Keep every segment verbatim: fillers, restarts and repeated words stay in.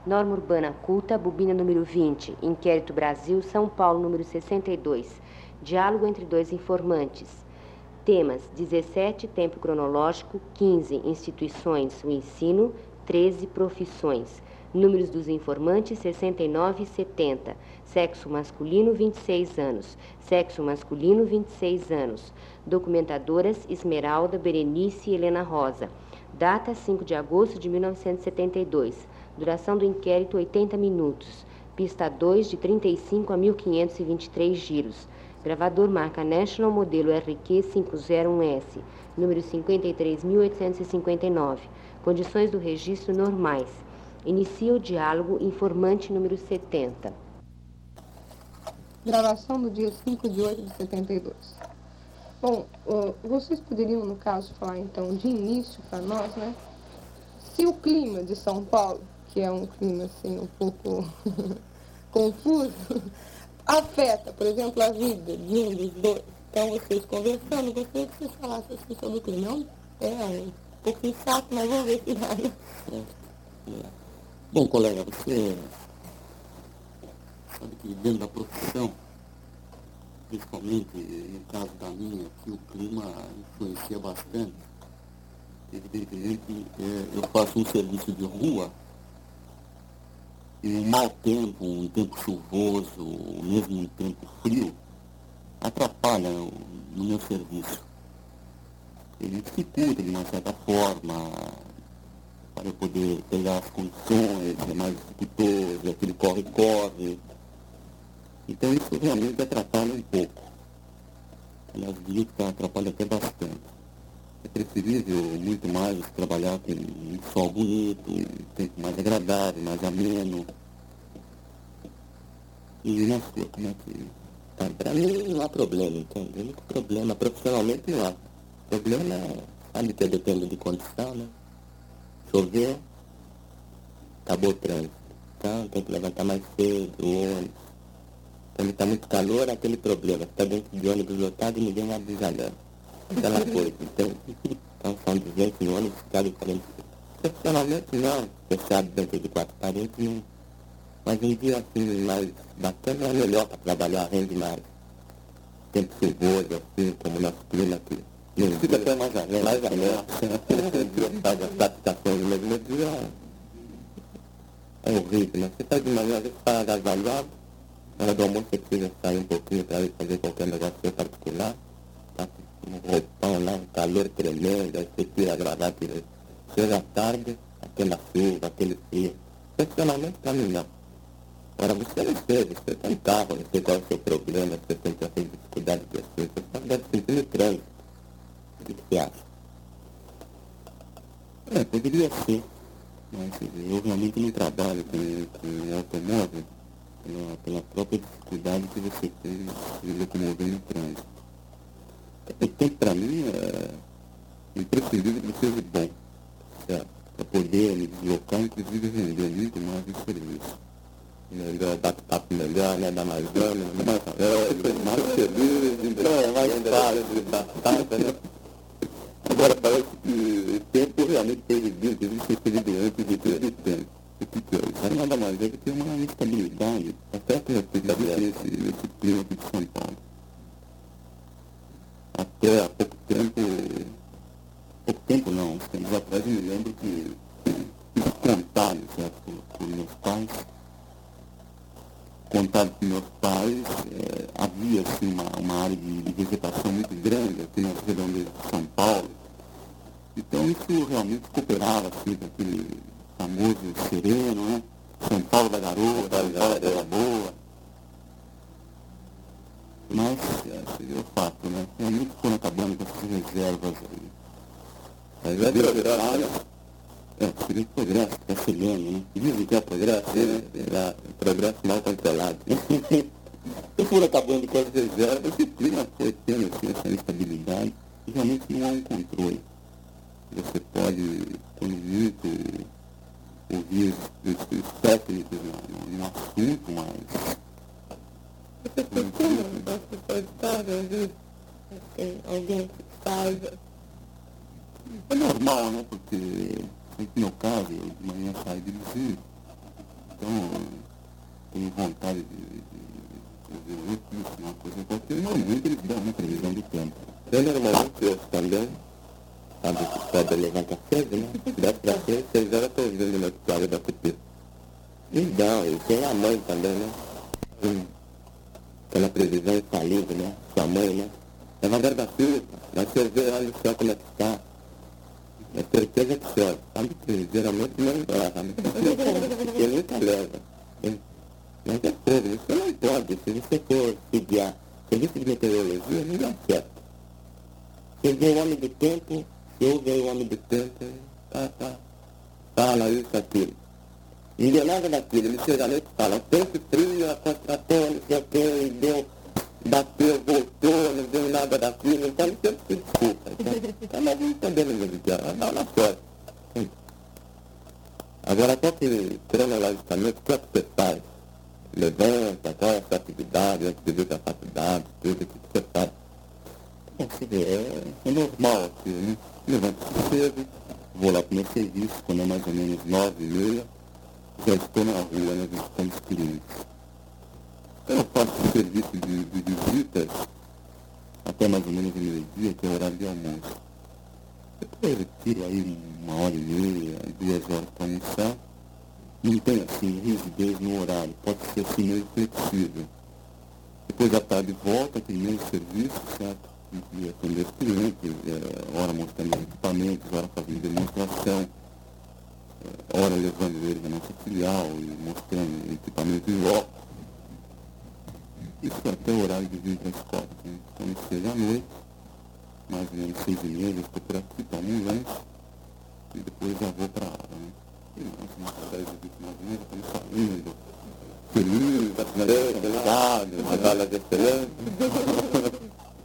Norma Urbana Culta, bobina número vinte, Inquérito Brasil, São Paulo, número sessenta e dois. Diálogo entre dois informantes. Temas: dezessete, tempo cronológico, quinze, instituições, o ensino, treze, profissões. Números dos informantes, sessenta e nove e setenta. Sexo masculino, vinte e seis anos. Sexo masculino, vinte e seis anos. Documentadoras, Esmeralda, Berenice e Helena Rosa. Data, cinco de agosto de mil novecentos e setenta e dois. Duração do inquérito, oitenta minutos. Pista dois, de trinta e cinco a mil quinhentos e vinte e três giros. Gravador marca National, modelo R Q quinhentos e um S. Número cinquenta e três mil oitocentos e cinquenta e nove. Condições do registro normais. Inicia o diálogo informante número setenta. Gravação do dia cinco de oito de setenta e dois. Bom, uh, vocês poderiam, no caso, falar então de início para nós, né? Se o clima de São Paulo, que é um clima assim um pouco confuso, afeta, por exemplo, a vida de um dos dois. Então, vocês conversando, gostaria que vocês falassem assim sobre o clima. Não é um pouquinho chato, mas vamos ver se vai. É, é. Bom, colega, você sabe que dentro da profissão, principalmente no caso da minha, que o clima influencia bastante. Evidentemente, é, eu faço um serviço de rua e um mau tempo, um tempo chuvoso, mesmo um tempo frio, atrapalha no, no meu serviço. Ele dificulta de uma certa forma para eu poder pegar as condições, é mais dificultoso, aquele corre-corre. Então isso realmente atrapalha um pouco. Aliás, digo que atrapalha até bastante. É preferível muito mais trabalhar com um sol bonito, um tempo mais agradável, mais ameno. E na sua, como é que... Ah, para mim não há problema, entende? O único problema profissionalmente não há. O problema é, sabe que depende de condição, né? Chover, acabou o trânsito. Então tem que levantar mais cedo, o ônibus. Quando está muito calor, é aquele problema. Está dentro de ônibus lotado e ninguém abre a janela. Aquela coisa, entende? Então são duzentos em ônibus, cabe quarenta. Profissionalmente não, fechado dentro de quatro paredes, não. Mas um dia assim, mais bacana é melhor para trabalhar, rende mais. Tempo chuvoso, assim, como o nosso clima aqui. Não fica até mais além, mais além. Faz as classificações do mesmo dia. É horrível, né? Você está de manhã, às vezes está agasalhado, na hora do almoço você precisa sair um pouquinho para ir fazer qualquer negócio particular. Tá com um roupão lá, um calor tremendo, aí você tira a gravata e chega à tarde, aquela chuva, aquele frio. Profissionalmente para mim não. Agora você não sei, você tem carro, não sei qual é o seu problema, você tem essa dificuldade de pessoas, você só deve sentir no trânsito. O que você acha? É, poderia ser. Mas eu realmente não trabalho com, com automóvel pela, pela própria dificuldade que você tem de locomover no trânsito. O tempo para mim é imprescindível que seja bom, certo? Para poder me deslocar, inclusive render muito mais o serviço. Melhor, dar papo melhor, né? Dar mais gana, mais, é, mais feliz, é mais fácil de dar tapa, né? Agora parece que o tempo realmente prejudica, existe expediente de ter tempo. Isso nada mais é que ter uma instabilidade, até que respeito esse, esse clima aqui de São Paulo. Até há pouco tempo, pouco tempo não, uns tempos atrás eu me lembro que fiz contato, certo, por, por meus pais. Contato com meus pais, é, havia assim, uma, uma área de, de vegetação muito grande aqui nas redondezas de São Paulo. Então isso realmente cooperava assim, com aquele famoso sereno, né? São Paulo da garoa, São Paulo da boa. Mas é, seria o fato, né? Realmente foram acabando com essas reservas aí. Mas vai progresso. É, seria progresso, está chegando, né? Dizem que é progresso, né? É, progresso mal controlado. Se for acabando com as reservas, esse clima foi tendo assim, essa instabilidade, e realmente não há um controle. Você pode, por muito, ouvir esses técnicos no assunto, mas... Você costuma, você pode estar, às vezes, tem alguém que faz... É normal, né? Porque, no meu caso, eu de manhã saio dirigir, Então, tenho vontade de, de, de fazer isso, uma coisa qualquer. Normalmente eles dão uma previsão do tempo. Eu normalmente eu também, sabe, que pode levantar cedo, né? dez para seis, seis horas eu estou ouvindo na história da T P. E dá, e tem a mãe também, né? Hum. Aquela previsão infalível, né? Sua mãe, né? É uma garbatura, vai chover, olha o céu como é que está. É certeza que chove. Sabe que geralmente não erra, né? Ele nunca leva. Mas é fogo, você não pode. Se você for seguir a serviço de meteorologia, não dá certo. Você vê o homem do tempo, eu vejo o homem do tempo, tá, tá, fala isso, aquilo. Não deu nada daquilo, ele chega à noite e fala, tempo frio, a contratou, não sei o que, e deu, bateu, voltou, não deu nada daquilo, então não tem que se desculpa. Então, mas não também não me dizer, não na sorte. Agora, qual que, cronologicamente, o que é que você faz? Levanta, qual é a sua atividade, antes de vir para a faculdade, tudo, o que você faz? É, é normal, assim, né? Levanto cedo, vou lá para o meu serviço, quando é mais ou menos nove e meia, já estou na rua, né, visitando os clientes. Eu faço o serviço de, de visitas até mais ou menos o meio-dia, que é o horário de almoço. Depois eu tiro aí uma hora e meia, duas horas para almoçar. Não tem, assim, rigidez no horário, pode ser assim meio flexível. Depois da tarde volta, tem meio serviço, certo? De atender os clientes, é, hora mostrando os equipamentos, hora fazendo demonstração, é, hora levando eles a nossa filial e mostrando equipamentos em loco. Isso até o horário de vir para a escola. Né? Quando chega à noite, mais ou menos seis e meia, eu estou por aqui, tomo um lanche e depois já vou para a aula. Né? E nós, umas dez e vinte mais ou menos, estamos saindo, feliz, vacinado, as aulas excelentes.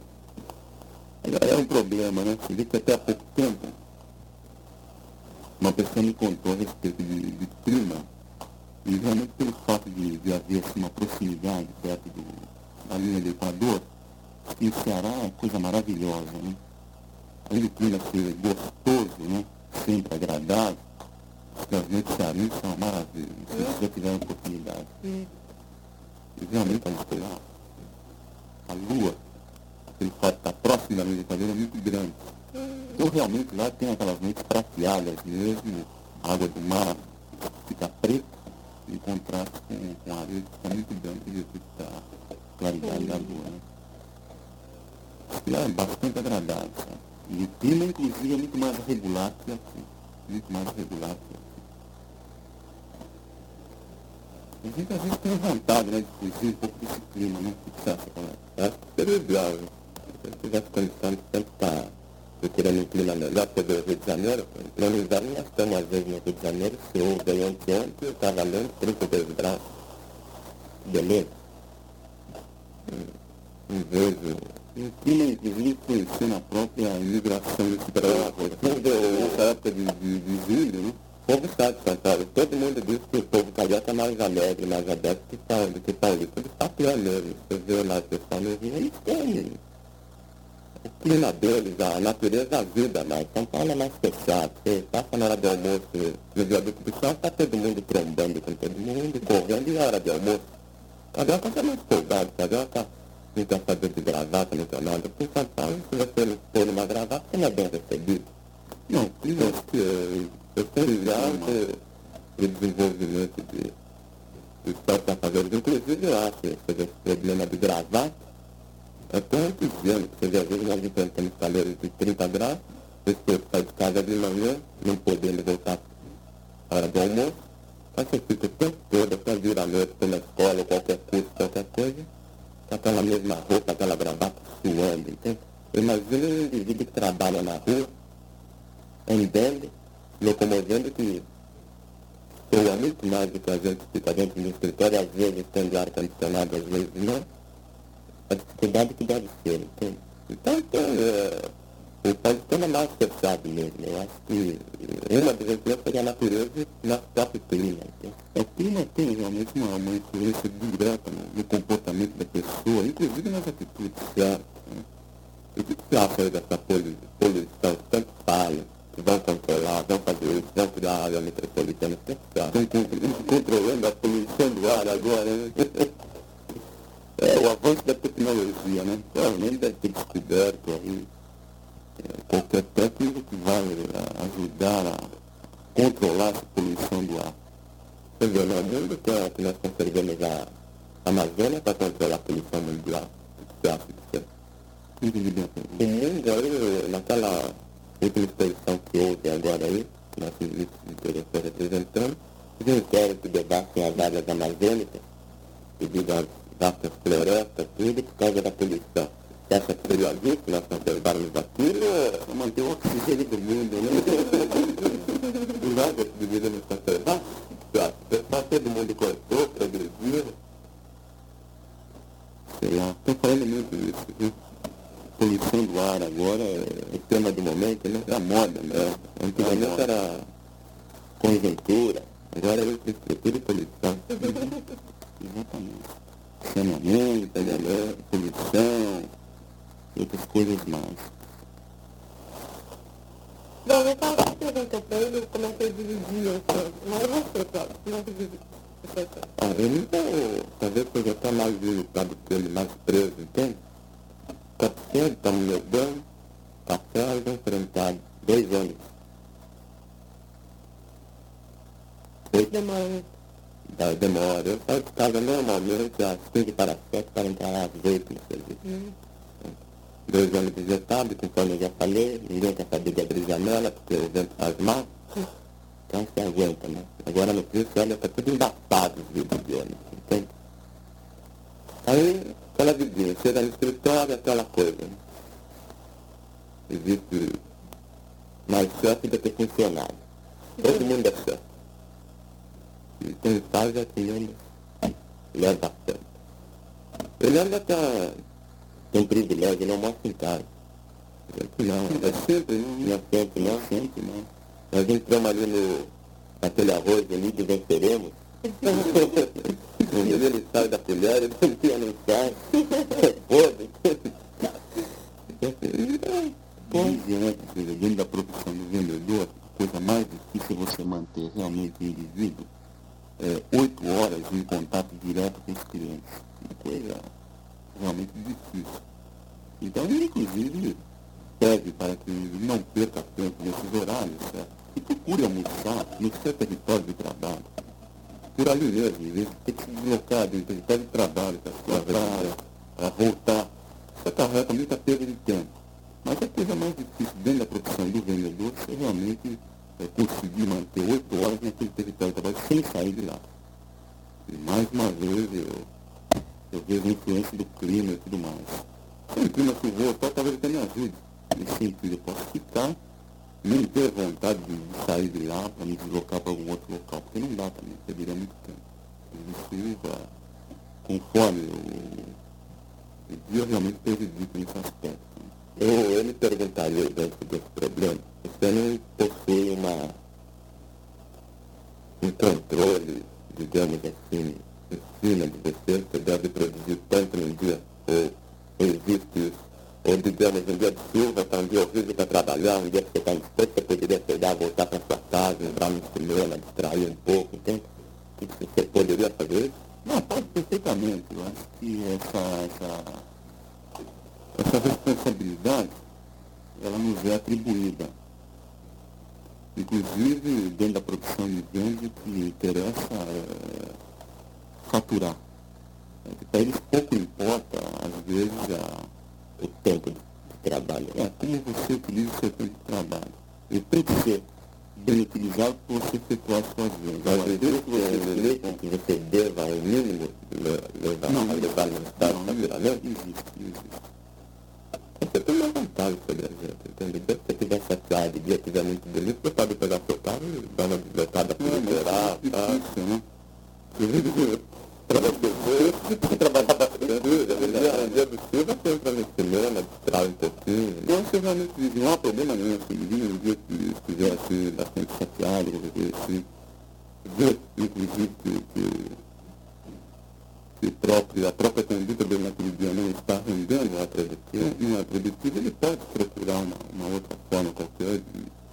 É um problema, né? Você vê que até há pouco tempo, uma pessoa me contou a respeito de, de clima, e realmente pelo fato de, de haver assim, uma proximidade perto do, da linha do Equador, e o Ceará é uma coisa maravilhosa, né? Além do clima ser gostoso, né? Sempre agradável, as noites cearenses são uma maravilha, se vocês já tiverem oportunidade. E realmente a gente lá, a lua, ele pode estar próximo da linha do Equador, é muito grande. Então, realmente, lá tem aquelas noites prateadas mesmo, a água do mar fica preta, em contraste com, com a areia que fica muito branca devido à claridade da lua. Né? Lá é bastante agradável, sabe? E o clima, inclusive, é muito mais regular que aqui. Muito mais regular que aqui. A gente, às vezes, tem vontade, né, de fugir um pouco desse clima, né? O que você acha, Colé? Acho que é legal, né? Se eu tivesse condição de sempre estar procurando um clima melhor, porque do Rio de Janeiro, no inverno nós estamos às vezes no Rio de Janeiro, se eu ganhei ontem, ontem, eu estava lendo trinta e dois graus. Beleza? Não vejo. O clima, inclusive, conhecer na própria imigração desse Brasil. Nessa época de, de, de julho, né? O povo sabe, Santana, todo mundo diz que o povo carioca é mais alegre, mais aberto que Paulo, que Paulista. Eles estão pior mesmo. Você vê lá, o pessoal no Rio, eles têm o clima deles, a natureza ajuda mais. São Paulo é mais fechado. Você passa na hora do almoço, no viaduto do chão, está todo mundo trombando com todo mundo, correndo, e a hora de almoço. Carioca está mais folgado, carioca não quer saber de gravata, não quer nada. Porque em São Paulo, se você não for numa gravata, você não é bem recebido. Não, clima acho que é... Eu tenho já o desenvolvimento de, de startups, inclusive eu acho que esse problema de gravata é tão entusiasmo, porque às vezes nós enfrentamos calores de trinta graus, depois sai de casa de manhã, não podendo voltar à hora do almoço, aí você fica o tempo todo, até vir à noite pela escola, qualquer curso, qualquer coisa, com aquela mesma roupa, aquela gravata suando, entende? Eu imagino um indivíduo que trabalha na rua, andando, locomovendo, que soa muito mais do que a gente fica dentro do escritório, às vezes tendo ar-condicionado, às vezes não. A dificuldade que deve ser, entende? Então, então é, o paulistano é mais fechado mesmo. Eu acho que uma das influências seria a natureza e nosso próprio clima, entende? O clima tem realmente uma, uma influência direta no, no comportamento da pessoa, inclusive nas atitudes. Certo. Né? E o que você acha aí dessa poluição? Tanto fala vão controlar, vão fazer isso, vão cuidar da área metropolitana. Estão controlando a poluição do ar agora, né? É, o avanço da tecnologia, né? Realmente deve ter descoberto aí é, qualquer técnico que vai a, ajudar a controlar essa poluição do ar. Você vê, nós vemos que, que nós conservamos a Amazônia para controlar a poluição mundial. O mundo aí, naquela última exposição que houve agora aí, nossos ministros de direção representando, os inquéritos debatem as áreas amazônicas, devido às vastas florestas, tudo por causa da poluição. Essa que seria justo que nós conservarmos aquilo, é manter o oxigênio do mundo, né? E nós deveríamos conservar, para todo mundo cortou, progrediu. Sei lá, estão falando muito isso, viu? Poluição do ar agora é o tema do momento, né? É a moda, né? Antigamente era conjuntura, agora é infraestrutura e poluição. Exatamente. Saneamento, né? Poluição e outras coisas mais. Bom, eu estava perguntando para ele como é que ele dividia o tempo. Mas você, Cláudio, como é que dividia o tempo? Ah, eu não estou, talvez eu já estou mais visitado por ele, mais preso, entende? quatrocentos, estamos no meu banho, café, enfrentado, dois anos. Oito. Demora muito. Da, demora. Eu saio de casa normalmente às cinco para sete para entrar às oito no serviço. Hum. Dois anos visitado, conforme eu já falei, ninguém quer saber de abrir janela, porque o vento faz mal. Então você aguenta, né? Agora no preço, olha, tá tudo embaçado os vídeos de ônibus, entende? Aí, aquela vidinha, chega no escritório, aquela coisa, né? Existe mais chefe do que funcionário. Todo mundo é chefe. E quem faz é quem anda, leva a sério. Ele anda até, tem privilégio, ele almoça em casa. Não, é sempre, não é sempre, não, sempre, não. Nós entramos ali no, naquele arroz ali de venceremos. Ele sai da colher, ele não sai. Podre. Dizem, né, que dentro da profissão do vendedor, a coisa mais difícil é você manter realmente o indivíduo é, oito horas em contato direto com os clientes. Uma coisa realmente difícil. Então, ele, inclusive, pede para que não perca tempo nesses horários, certo? E procure almoçar no seu território de trabalho. Por ali mesmo, às vezes, tem que se deslocar do território de trabalho para voltar. Isso acarreta muita perda de tempo. Mas a coisa mais difícil dentro da profissão do vendedor é realmente é, conseguir manter oito horas naquele território de trabalho sem sair de lá. E mais uma vez eu, eu vejo a influência do clima e tudo mais. Se o clima chuvoso, só talvez até me ajude. Nesse sentido, eu posso ficar, nem ter vontade de sair de lá para me deslocar para algum outro local, porque não dá também, perderia muito tempo. Isso, conforme o, o dia realmente prejudica nesse aspecto. Eu, eu me perguntaria dentro desse problema, você não possui uma, um controle, digamos assim, em cima de você, você deve produzir tanto num dia, ou, ou existe isso, ou digamos, um dia de chuva, está um dia horrível para trabalhar, um dia que você está disposto, você poderia pegar, voltar para sua casa, entrar no cinema, distrair um pouco, entende? Você poderia fazer isso? Não, pode perfeitamente. Eu acho que essa, essa, essa responsabilidade, ela nos é atribuída. Inclusive, dentro da produção de vendas, o que interessa é faturar. É, para eles pouco importa, às vezes, a, o tempo de trabalho. É, como você utiliza o seu tempo de trabalho. Ele tem que ser bem utilizado para você efetuar as suas vendas. Mas existe você, que você deva, ao mínimo, levar, não, levar no estado de faturamento? Existe, existe. Você tem uma vantagem sobre a gente, entendeu? Se você estiver chateado de dia, estiver muito delícia, você pode pegar seu carro e dar uma biblioteca para liberar, tá? Difícil, né? Para você trabalhar bastante, um dia do chuva, você entra no cinema, distrai um pouquinho. Eu acho que realmente não há problema nenhum, assim, um dia que estiver assim, bastante chateado, assim, ver, inclusive, que, que, que próprio, a própria conduta dele naquele dia não está rendendo, Não é produtivo. não é produtiva, ele pode procurar uma, uma outra forma qualquer de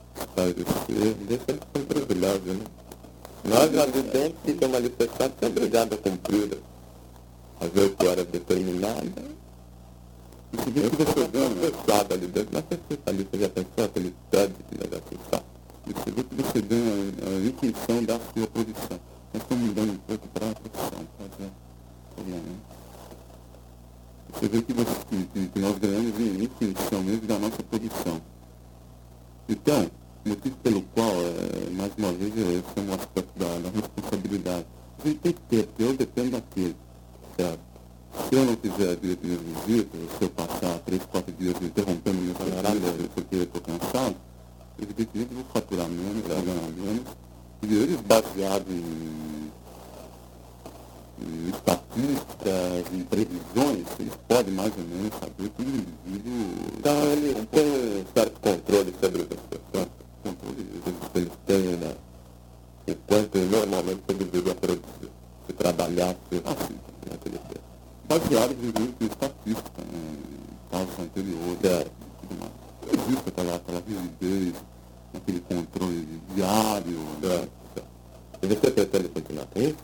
esclarecer, deixa eles com privilégio, né? Nós, ali dentro, que estamos manifestados, são obrigados a cumprir as oito horas determinadas. Você vê que você ganha, Fechado ali dentro, mas você está ali, você já pensou aquele tédio que já fechado? você vê que você ganha a intuição da sua posição. Nós estamos mudando um pouco para a profissão, para ver problema. Você vê que, você, que, que nós ganhamos em intuição mesmo da nossa posição. Então, motivo pelo qual, é, mais uma vez, esse é um aspecto da, da responsabilidade. A gente tem que ter, porque eu dependo daquele, certo? Se eu não fizer direitinho as visitas, se eu passar três, quatro dias interrompendo minha trabalho porque eu estou cansado, evidentemente eu vou faturar menos, vou ganhar menos, e eles baseados em, em estatísticas, em previsões, eles podem mais ou menos saber que o indivíduo... Então ele tem um certo controle sobre as pessoas, controle, eles têm, né? O quanto normalmente ele deveria produzir, se trabalhasse assim, naquele tempo. baseados em estatística, né, em casos anteriores, É. e tudo mais. Existe aquela, aquela rigidez, aquele controle diário, né? É. E você pretende continuar com isso?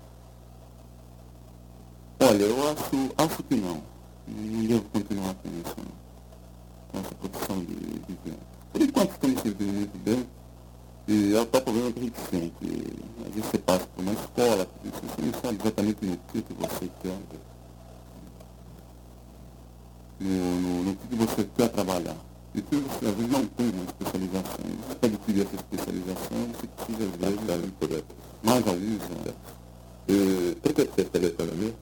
Olha, eu acho, acho que não. Não devo continuar com isso, não. Com essa profissão de, de venda. Por enquanto estamos servindo muito bem. E é o tal problema que a gente sente. Às vezes você passa por uma escola, você não sabe exatamente no que que você quer. No, no, no que você quer trabalhar. E se você às vezes não tem uma especialização, você pode pedir essa especialização, você precisa às vezes por mais aviso. Né? E por que você fez economia?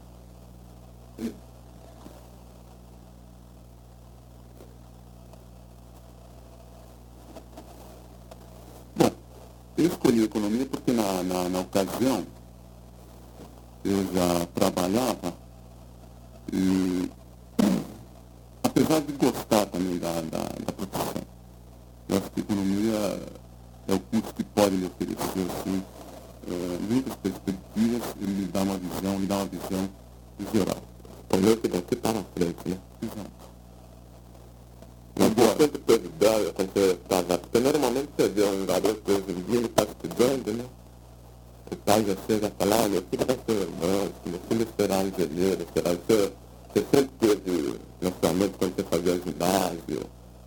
Bom, eu escolhi economia porque na, na, na ocasião eu já trabalhava e apesar de gostar também da, da, da profissão, eu acho que economia é o curso que pode lhe oferecer assim, é, muitas perspectivas e lhe dá uma visão, lhe dá uma visão geral. O meu que você está na frente, né? Exato. Mas você tem que ajudar quando você está lá. Porque normalmente você vê um garoto hoje em dia, ele está estudando, né? O pai já chega a falar, meu filho vai ser irmão, meu filho será engenheiro, será... Você, você sempre teve, naturalmente, quando você fazia ginásio,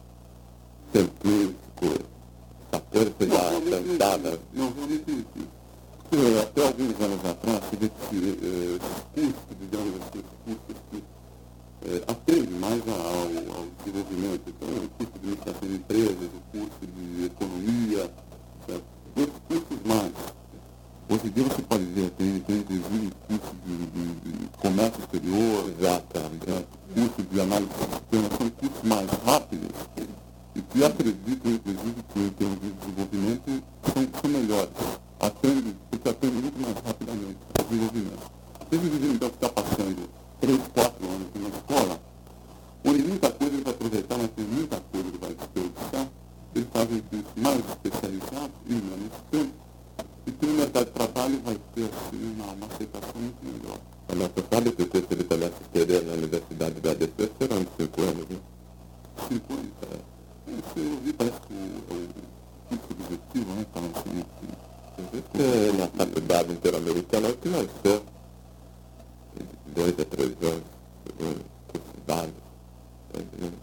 científico, essa coisa, você já pensava... Não, realmente, eu, até alguns anos atrás, você vê que eh, esses cursos, digamos assim, esses cursos que eh, atendem mais ao, ao desenvolvimento. Então, o curso de administração de empresas, o curso de economia, certo? Esses cursos mais. Hoje em dia você pode ver, tem, tem inclusive curso de, de, de comércio exterior, Exato. certo? Curso de análise de sistemas, são cursos mais rápidos e que acredito, inclusive, que em termos de desenvolvimento são, são melhores. Atende, porque atende muito mais rapidamente o desenvolvimento. Se eles então ficar passando três, quatro anos numa escola, onde muita coisa ele vai aproveitar, mas tem muita coisa que vai desperdiçar, eles fazem cursos mais especializados e menos tempo. E que no mercado de trabalho vai ter assim, uma, uma aceitação muito melhor. Mas você sabe que se ele tivesse querer na Universidade da A D C, serão uns cinco anos, né? Cinco anos, é. Eu vi, parece que o, o curso objetivo, né, falando assim, Porque na faculdade interamericana, eu financiou dois a três anos, um curso básico, tá entendendo?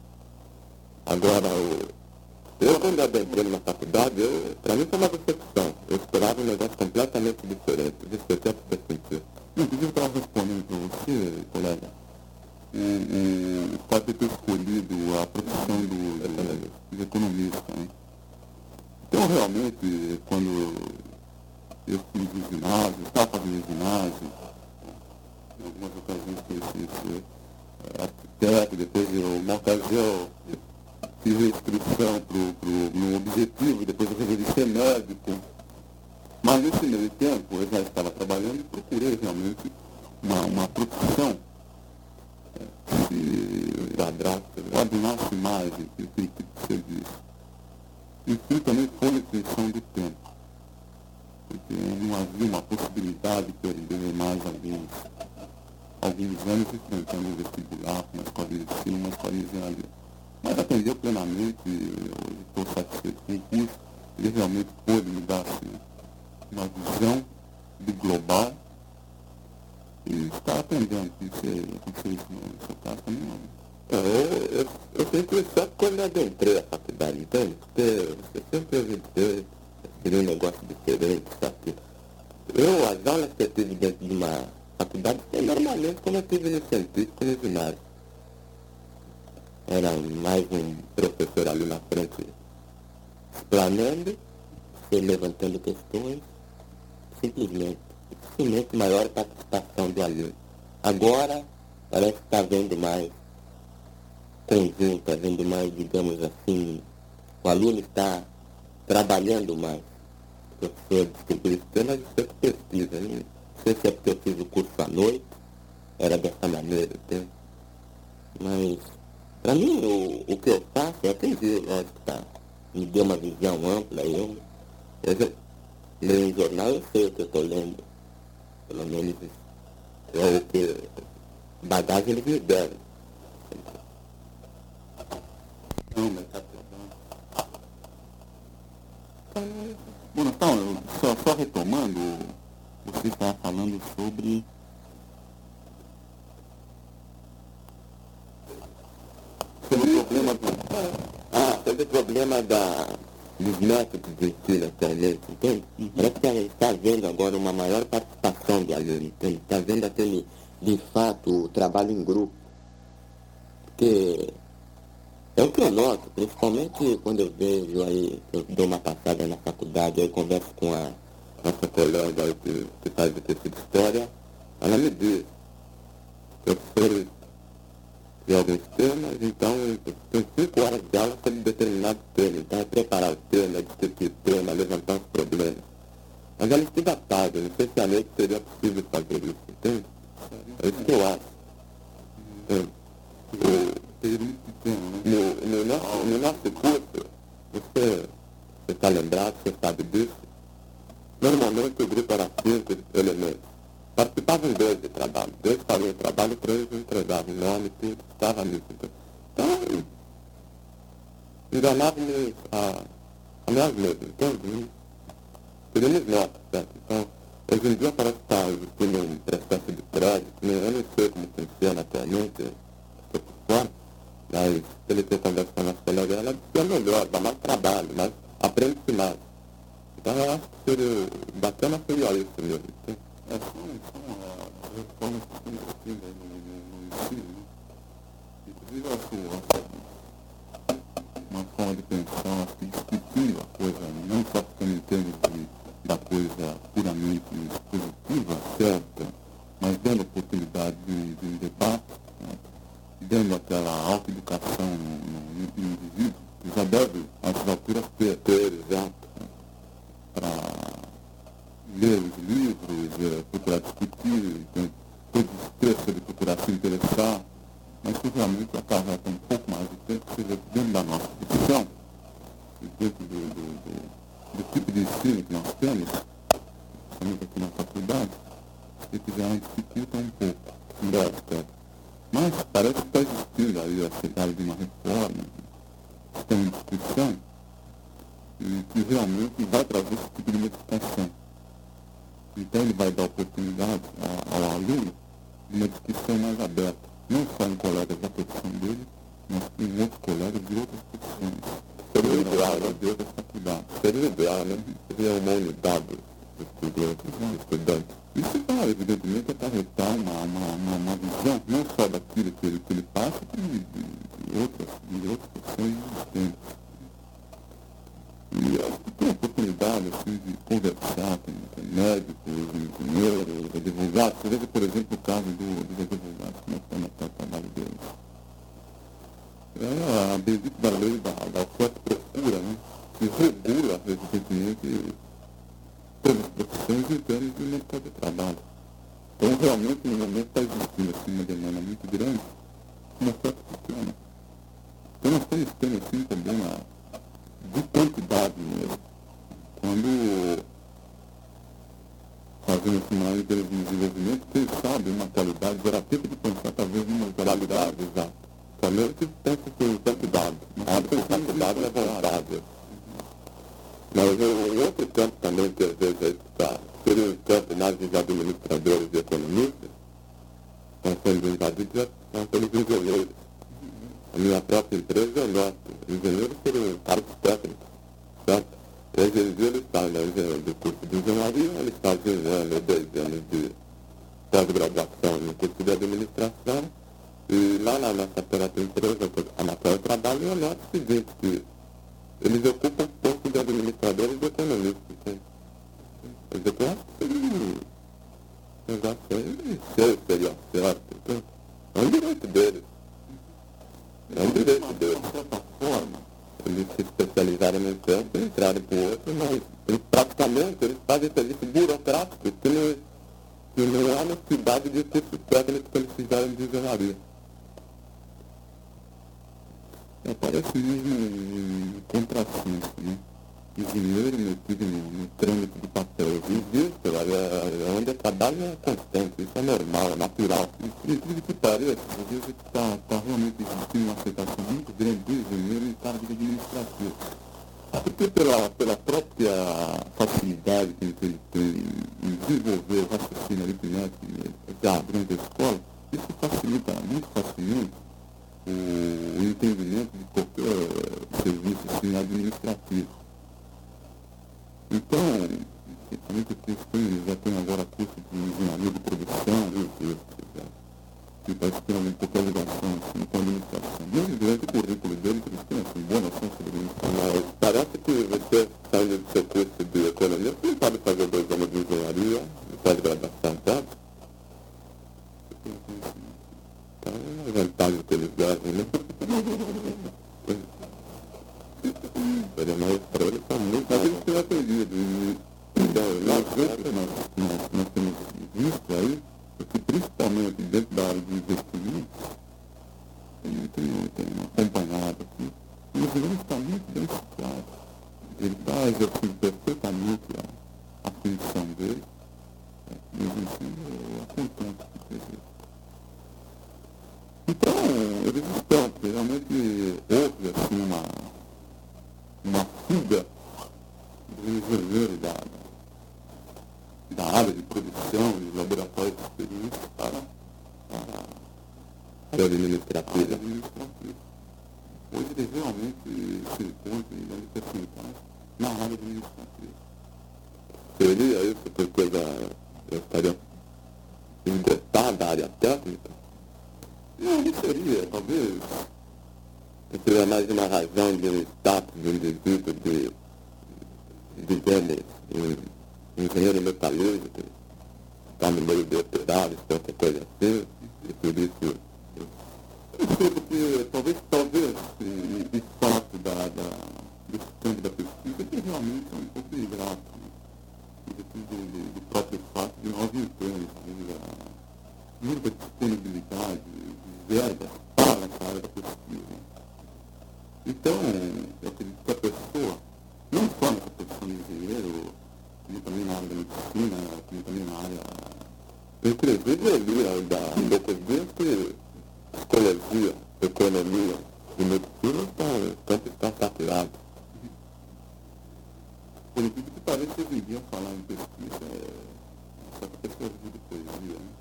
Agora, o... Eu, quando adentrei na faculdade, eu, pra mim foi uma decepção. Eu esperava um negócio completamente diferente. Despertei para sentir. inclusive eu estava respondendo para você, colega, o, o, o fato de ter escolhido a profissão do, do, do economista, né? Então, realmente, quando eu fiz o ginásio, estava fazendo ginásio, em algumas ocasiões conheci esse uh, arquiteto, depois eu, uma ocasião, fiz a inscrição pro, pro, no objetivo, depois eu resolvi ser médico. Mas nesse meio tempo eu já estava trabalhando e procurei realmente uma, uma profissão é, que coordenasse mais esse tipo de serviço. Isso também foi a questão do tempo, porque não havia uma possibilidade de perder mais alguns, alguns anos enfrentando o vestibular, uma escola de ensino, uma escola de engenharia. Mas atendeu plenamente, eu estou satisfeito com o curso. Ele realmente pôde me dar assim, uma visão do global e está aprendendo. Isso é isso no seu caso também não. Eu, eu, eu sempre sabe quando eu entrei na faculdade, entende? Você, você sempre viu, seria um negócio diferente, sabe? Eu, as aulas que eu tive dentro de uma faculdade, foi normalmente como eu tive no científico e no ginásio. Era mais um professor ali na frente explanando, você levantando questões, simplesmente. Simplesmente maior participação do aluno. Agora, parece que está vendo mais conjunto, está vendo mais, digamos assim, o aluno está trabalhando mais. O professor distribui isso, mas isso é pesquisa. Não sei se é porque eu fiz o curso à noite, era dessa maneira, entende? Mas, para mim, o, o que eu faço, eu aprendi, lógico, tá? Me deu uma visão ampla, eu, eu leio um jornal, eu sei o que eu estou lendo. Pelo menos é o que bagagem eles me deram. Não, mas tá bom, então, eu, só, só retomando, você estava falando sobre Sobre o problema do... Ah, sobre o problema da, dos métodos de ensino atualmente, entende? Uhum. Parece que a gente está vendo agora uma maior participação do aluno, entende? Está vendo aquele, de fato, o trabalho em grupo. Porque é o que eu noto, principalmente quando eu vejo aí, eu dou uma passada na faculdade, aí eu converso com a nossa colega aí que, que faz o curso de História, ela me diz, professores de alguns temas, então tem cinco horas de aula sobre determinado tema, então é preparar o tema, discutir o tema, levantar os problemas. Mas ela estuda tarde, não sei se à noite seria possível fazer isso, entende? É isso que eu acho. É. No, no, nosso, no nosso curso, você está lembrado, você sabe disso, normalmente o grupo era cinco elementos. Participavam dois de trabalho, dois faziam trabalho, três entregavam o nome, tudo, estava nisso. Então, enganávamos a, a nós mesmos, entende? Teríamos notas, certo? Então, hoje em dia parece que está existindo um processo de crédito, eu não sei como funciona atualmente, estou por fora, mas pelo que eu converso com a nossa colega, ela diz que é melhor, dá mais trabalho, mas aprende-se mais. Então eu acho que seria bacana seria isso mesmo. Entende? É, são, são as reformas que estão existindo aí no, no, no ensino, né? Inclusive eu acho, acho uma forma de pensão, acho que discutindo a coisa, não só ficando em termos de, da coisa puramente positiva, certa, mas dando oportunidade de, de um debate, né? Dando aquela autoeducação no, no, no indivíduo, que já deve, a essas alturas, ter, ter exato, né? Para ler os livros, procurar discutir, tem todo esforço de procurar se interessar, mas que realmente acaba com um pouco mais de tempo, seja dentro da nossa profissão, dentro do, do, do, do tipo de ensino que nós temos, principalmente aqui na faculdade, se quiser a gente dificulta um pouco, certo? Mas parece que está existindo aí a chegada de uma reforma, que está em discussão, e que realmente vai trazer esse tipo de modificação. Então ele vai dar oportunidade ao, ao aluno de uma discussão mais aberta, não só em colegas da profissão dele, mas com outros colegas de outras profissões. Seria o ideal, né? De outras faculdades. Seria o ideal, né? Seria uma unidade dos estudantes. Dos estudantes. Isso vai, evidentemente, acarretar uma, uma, uma, uma visão, não só daquilo que ele, que ele passa, como de, de, outras, de outras profissões existentes. E acho que tem a oportunidade assim, de conversar com, com médicos, engenheiros, advogados. Você veja, por exemplo, o caso do, dos advogados, como é que está o trabalho deles. É a bendita da lei da, da oferta e procura, né? Que regula, evidentemente, todas as profissões em termos de mercado de trabalho. Então, realmente, no momento está existindo assim, uma demanda muito grande, uma oferta pequena. Então, nós estamos tendo assim, também uma de quantidade mesmo. Quando fazemos uma análise de desenvolvimento, vocês sabem uma qualidade, era tempo de pensar talvez numa qualidade exata. praticamente penso que em faculdade. Acho que em faculdade é voltável. Mas um outro campo também que às vezes é estudado seria o campo mais dos administradores e economistas, são sendo invadidos, são pelos engenheiros. A minha própria empresa eu gosto. Engenheiros seriam cargos técnicos, certo? E às vezes eles saem do curso de engenharia, eles fazem um ano ou dois anos de pós-graduação no curso de administração, e lá na nossa própria empresa, na qual eu trabalho, eu noto o seguinte, que eles ocupam o posto de administradores e economistas. Né? Quer dizer, eu acho que seria um negócio aí, sei, seria certo. Então, é um direito deles. É um direito deles. De certa forma, eles se especializarem num campo e entrarem para o outro, mas eles praticamente eles fazem serviço burocrático, que não, que não há necessidade de ter técnicos para eles fizerem de engenharia. É, parece mesmo um contrassenso, né? Engenheiro metido no, no trâmite de papel. Existe, é onde o trabalho é constante, isso é normal, é natural. E tudo que parece, às vezes está tá realmente existindo uma aceitação muito grande do engenheiro em cargos administrativos. Porque pela, pela própria facilidade que ele tem em desenvolver o raciocínio aritmético já durante a escola, isso facilita muito facilmente o, o entendimento de qualquer serviço assim, administrativo. Então, muitas questões já tem agora curso de engenharia de produção, que parece que tem qualquer ligação assim, com a administração. Mesmo durante o currículo dele, eles têm assim, boa noção sobre administração. Mas parece que você, saindo do seu curso de economia, você pode fazer dois anos de engenharia, pós-graduação, tá? Então, é uma vantagem que eles ganham, né? Mas para eles são muito... Mas eles têm aprendido. E, então, nós, nós, nós, nós temos visto aí, que principalmente dentro da área de investimento, tem, tem, tem acompanhado aqui, o engenheiro está muito bem situado. Ele está exercendo perfeitamente a, a função dele, mesmo assim, eu acompanho isso. Então, eles estão, realmente houve assim uma, uma fuga do engenheiro da, da área de produção e laboratórios de experiência para a administrativa. administrativa. Hoje eles realmente se encontram em grande percentagem na área administrativa. Seria isso porque eu estaria engostado da área técnica? Não, não seria, talvez. Se tiver mais uma razão de um status, de um indivíduo de, digamos, um engenheiro metalúrgico, está no meio de operários, qualquer coisa assim, e por isso... Eu sei, porque talvez, talvez, o fato da, da, desse campo da pesquisa que realmente é um pouco ingrato, né? Do, do próprio fato de nós entrarmos, a muita disponibilidade de verbas para essa área da pesquisa. Então, eu acredito que a pessoa, não só nessa profissão de engenheiro, como também na área da medicina, como também na área... Inclusive, ali, da documento, psicologia, economia e medicina são campos espetaculares. Por incrível que pareça, hoje em dia falar em pesquisa é só que a pessoa vive poesia, né?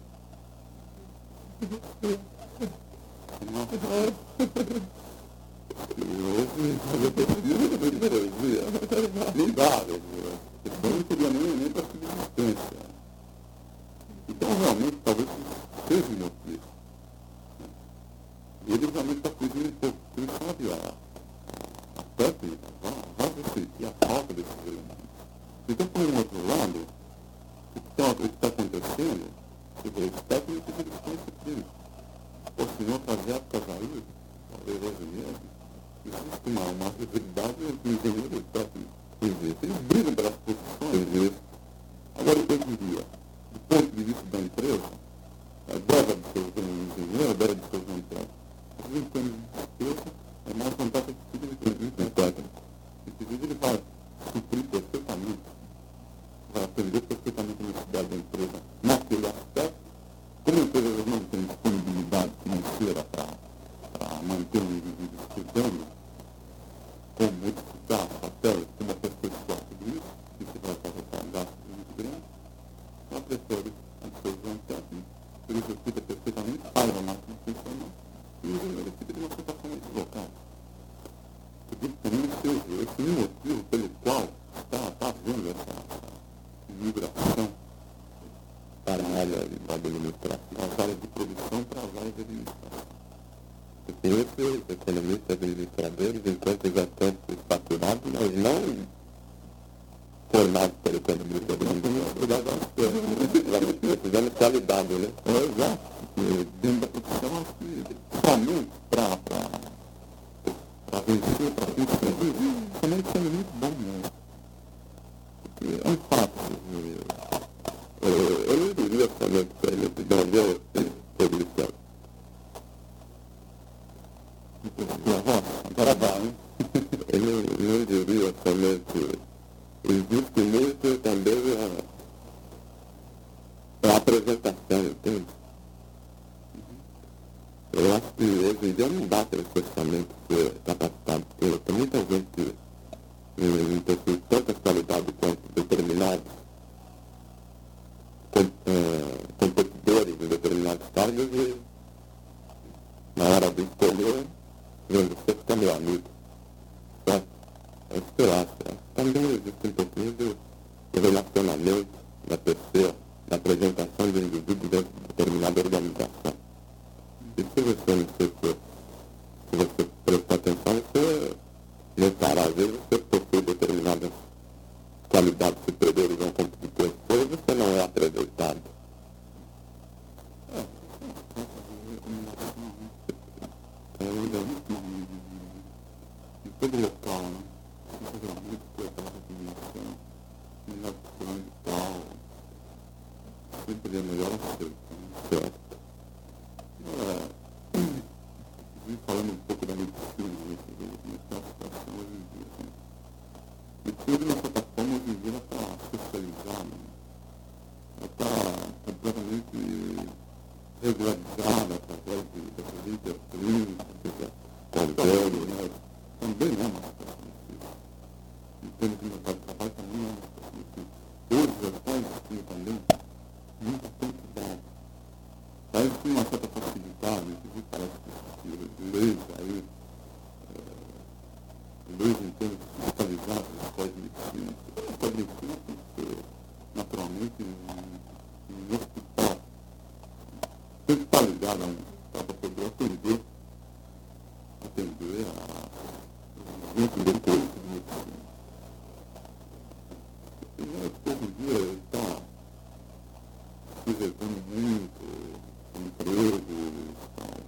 Hoje, fazer pesquisa é de poesia. Nem dá, né? Então não seria nem, nem para subsistência. Então, realmente, talvez seja um motivo. Ele realmente está fugindo um pouco. Ele sabe a, a técnica, vai refletir a falta desses elementos. Então, por um outro lado, o que está acontecendo, os técnicos eles estão suprindo. Ou senão, para as épocas aí, talvez hoje mesmo, existe uma, uma rivalidade entre engenheiro e técnico. Existe. Eles brigam pelas posições. Existe. Agora, eu diria, do ponto de vista da empresa, deve absorver um engenheiro, deve absorver um técnico. Às vezes, em termos de despesa, é mais vantagem que tudo que existe um técnico. Inclusive, ele vai suprir perfeitamente, vai atender perfeitamente a necessidade da empresa naquele aspecto. Como a empresa não tem disponibilidade financeira para ele exercita perfeitamente, faz a máquina funcionar, e ele exercita de uma certa forma equivocada. Porque tem esse, esse motivo pelo qual está tá havendo essa migração para a área da administração, das áreas de produção para as áreas de administração. porque esses economistas administradores, enquanto exatamente faturados, mas não formados pelo economista administrador, precisamos qualidade, né? É, exato. Dentro da produção, acho que somente para para vencer, para conseguir, somente sendo muito bom mesmo. Porque é um fato. Eu, eu não diria somente para ele, de onde eu publicado. Agora vai, hein? Eu não, não diria somente. Existe muito também a, a apresentação, entende? Eu acho que hoje em dia não dá para esse orçamento ser capacitado, porque tem muita gente em possui tantas qualidades quanto determinados com, é, competidores em determinados cargos e na hora de escolher, vendo você fica meu amigo. Certo? É isso que eu acho. Né? Também existe um pouquinho de, de relacionamento na pessoa, na apresentação do indivíduo dentro de determinada organização. E se você não sei se, se você prestar atenção, você notará, às vezes você possui determinadas qualidades superiores a um competidor, e você não é aproveitado. É muito normal. Em todo local, né? Geralmente, por aquela recomendação, melhor fulano e tal, sempre é melhor aceito, né? Certo? É, vim falando um pouco da medicina, né? Nessa situação hoje em dia, né? E tudo, de uma certa forma, hoje em dia, ela está socializada, né? Ela está completamente regularizada através de, dessas interclínicas, Convênio, né? Também não é uma situação difícil. Em termos de mercado de trabalho, também não é uma situação difícil. Hoje já está existindo também muita quantidade. Está existindo uma certa facilidade, inclusive parece que existem leis aí, é, leis em termos fiscalizados das escolas de medicina. A escola de medicina tem que ser, naturalmente, um, um hospital. Tem que estar ligado a um hospital para poder atender, atender a gente depois de medicina. E hoje em dia está se resolvendo muito, emprego e tal.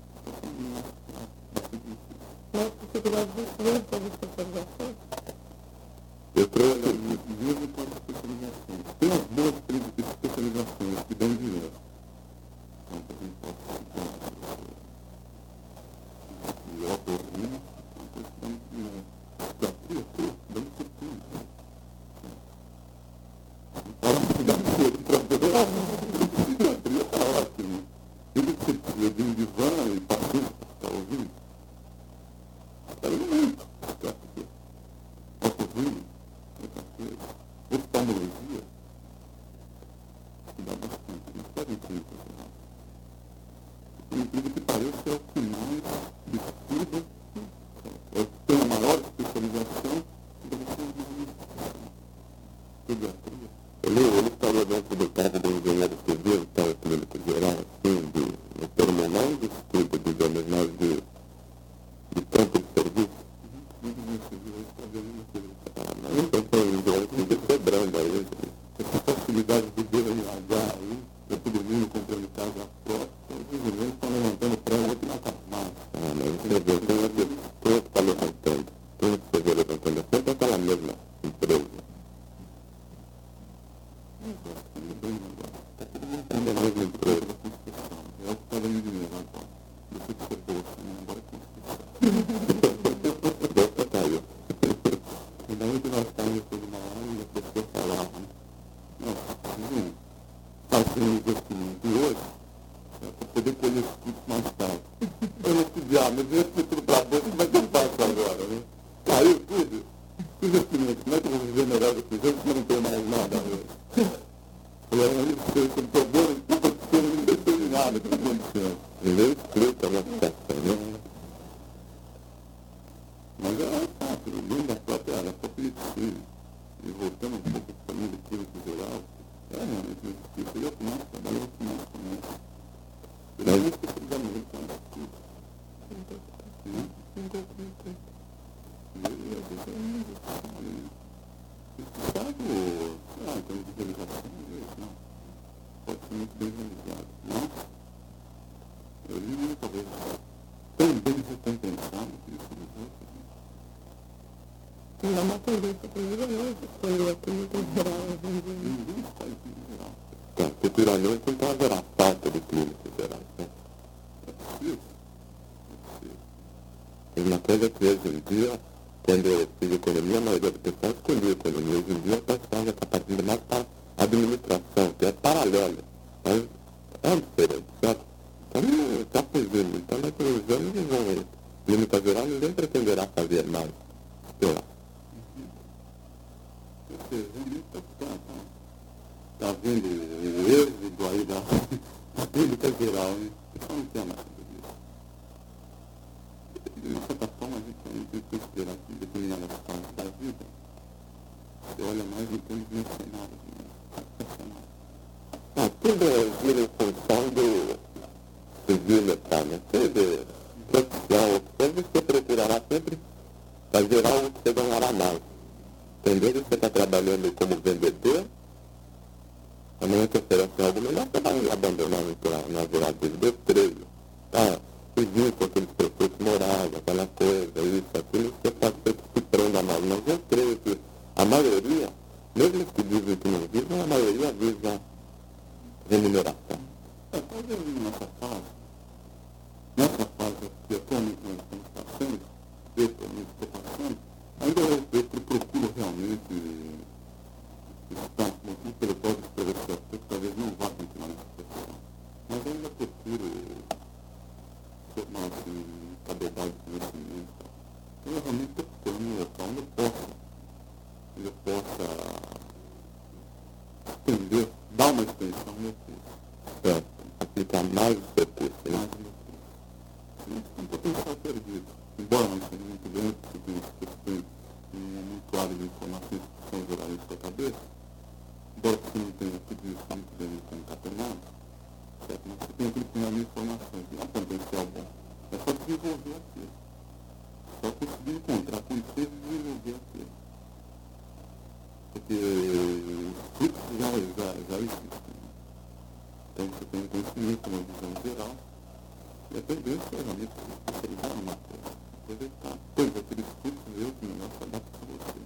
Mas você queria dizer sobre especialização? Eu trouxe mesmo para especializações. Tem as boas especializações que dão dinheiro. Então, a gente pode ficar e eu ocorrendo, então, dinheiro. Já cria tudo, dando futuro. Para cuidar do outro, para poder lá, psiquiatria está ótimo. Ele precisa de um divã e paciente para ouvindo. Está muito, psiquiatria. Ocorrendo, outra coisa. Oftalmologia. Dá bastante. Não pode incluir profissional. Inclusive que pareça é o que mais estuda, é o que tem a maior especialização da pediatria. Ele, ele falou dentro do caso do engenheiro civil, que é o clínico geral, assim, de, no termo não de estudo, digamos, mas de, de campo de serviço. No engenheiro civil, eu estou vendo aquilo. Ah, mas então tem um engenheiro civil quebrando aí. Essa facilidade de D N H aí, para todo mundo comprando casa própria, os engenheiros estão levantando prédio aqui na Camargo. Ah, mas você vê, tem outro que está levantando. Tem outro que você vê levantando. É sempre aquela mesma empresa. Está todo mundo É a mesma empresa. da construção. É o que está dando dinheiro agora. Deixa de ser bolsa, né? Agora é construção. Bolsa caiu. E daí que nós estávamos toda uma hora e a pessoa falava, né? Não, não, fazer um investimento hoje é para poder colher os frutos mais tarde. Eu não estudar, mas eu fui tudo para a bolsa, mas eu faço agora, né? Caiu tudo. Que investimento? Como é que eu vou viver melhor do que os outros se eu não tenho mais nada hoje? Eu era um problema, eu não desse tipo. Eu começo a trabalhar com mais comércio. Eu não sei se já morreu com a tudo. E eu, às vezes, eu não sei. Estado, ah, em termos de realização, não. Pode ser muito bem realizado. Mas, eu li talvez tão bem recompensado que isso dos outros. Não é uma tendência comigo, não. Escolher aqui no geral. Ninguém faz isso no geral. Tá, culturalmente então haverá falta de clínicos gerais, né? É possível. E uma coisa que hoje em dia, quando eu fiz economia, a maioria do pessoal escolheu economia. Hoje em dia o pessoal já está partindo mais para a administração, que é paralela. Mas é diferente, certo? Então está fugindo. Então daqui a uns anos eles vão clínica geral, ninguém pretenderá fazer mais. Sei lá. Você realmente está vendo o êxito aí da, da clínica geral, né? O pessoal não quer mais fazer isso. De certa forma, a gente também tem que esperar que em determinadas fases da vida, você olha mais em termos mercenários, né? Ah, tudo gira em função do civil metal, né? Seja profissão, sempre você procurará sempre fazer algo que você ganhará mais. Entendeu? Se você está trabalhando como vendedor, amanhã te oferece algo melhor, você vai abandonar na virada dos dois, três. Ah, fugir com aqueles professores morais, aquela coisa, isso, aquilo, você pode ser que se prenda mais. Mas eu creio que a maioria, mesmo que dizem que não visam, a maioria visa remuneração. É, talvez nessa fase, nessa fase que atualmente nós estamos passando, eu atualmente estou passando, ainda eu, eu procuro realmente estar motivo pelo qual os professores talvez não vá continuar nessa profissão. Mas ainda procuro formar assim, capacidade de conhecimento. Eu realmente estou procurando um local onde eu possa, onde eu possa estender, dar uma extensão ao meu curso. É, aplicar mais o seu curso, né? Mais o meu curso. Senão fica um potencial perdido. Embora não seja muito grande, porque tem questões muito área de informações que são geradas na sua cabeça, embora você não tenha tudo isso muito bem concatenado, certo? Mas você tem aquele punhado de informações, e é um potencial bom. É só desenvolver aquilo. Só conseguir encontrar conhecer e desenvolver aquilo. Porque os frutos já, já, já existem. Então você tem um conhecimento, uma visão geral, e a tendência é realmente se especializar numa coisa. Aproveitar. Pois aqueles frutos eu que melhor se adapta a você.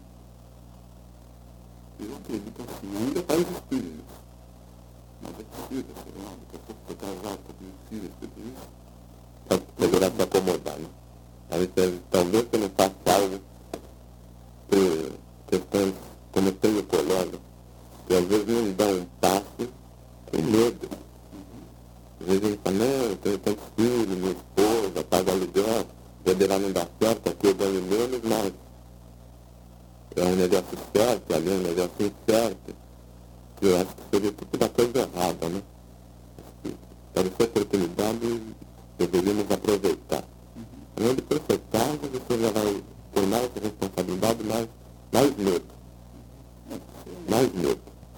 Eu acredito assim, ainda está existindo isso. Mas é possível, sei lá, daqui a pouco estou casado, estou com filhos, tudo isso. Para segurar se acomodar, né? Talvez, talvez você não faça algo por questões como eu tenho colega, que às vezes não dá um passo com medo. Às vezes ele fala, não, eu tenho tantos filhos, minha esposa, paga aluguel, poderá não dar certo, aqui eu ganho menos, mas é um negócio certo, ali é um negócio incerto. Eu acho que seria tudo da coisa errada, né? Para essa oportunidade, deveríamos aproveitar. Além de perfeitar, você já vai ter mais responsabilidade, mais, mais medo. Mais medo.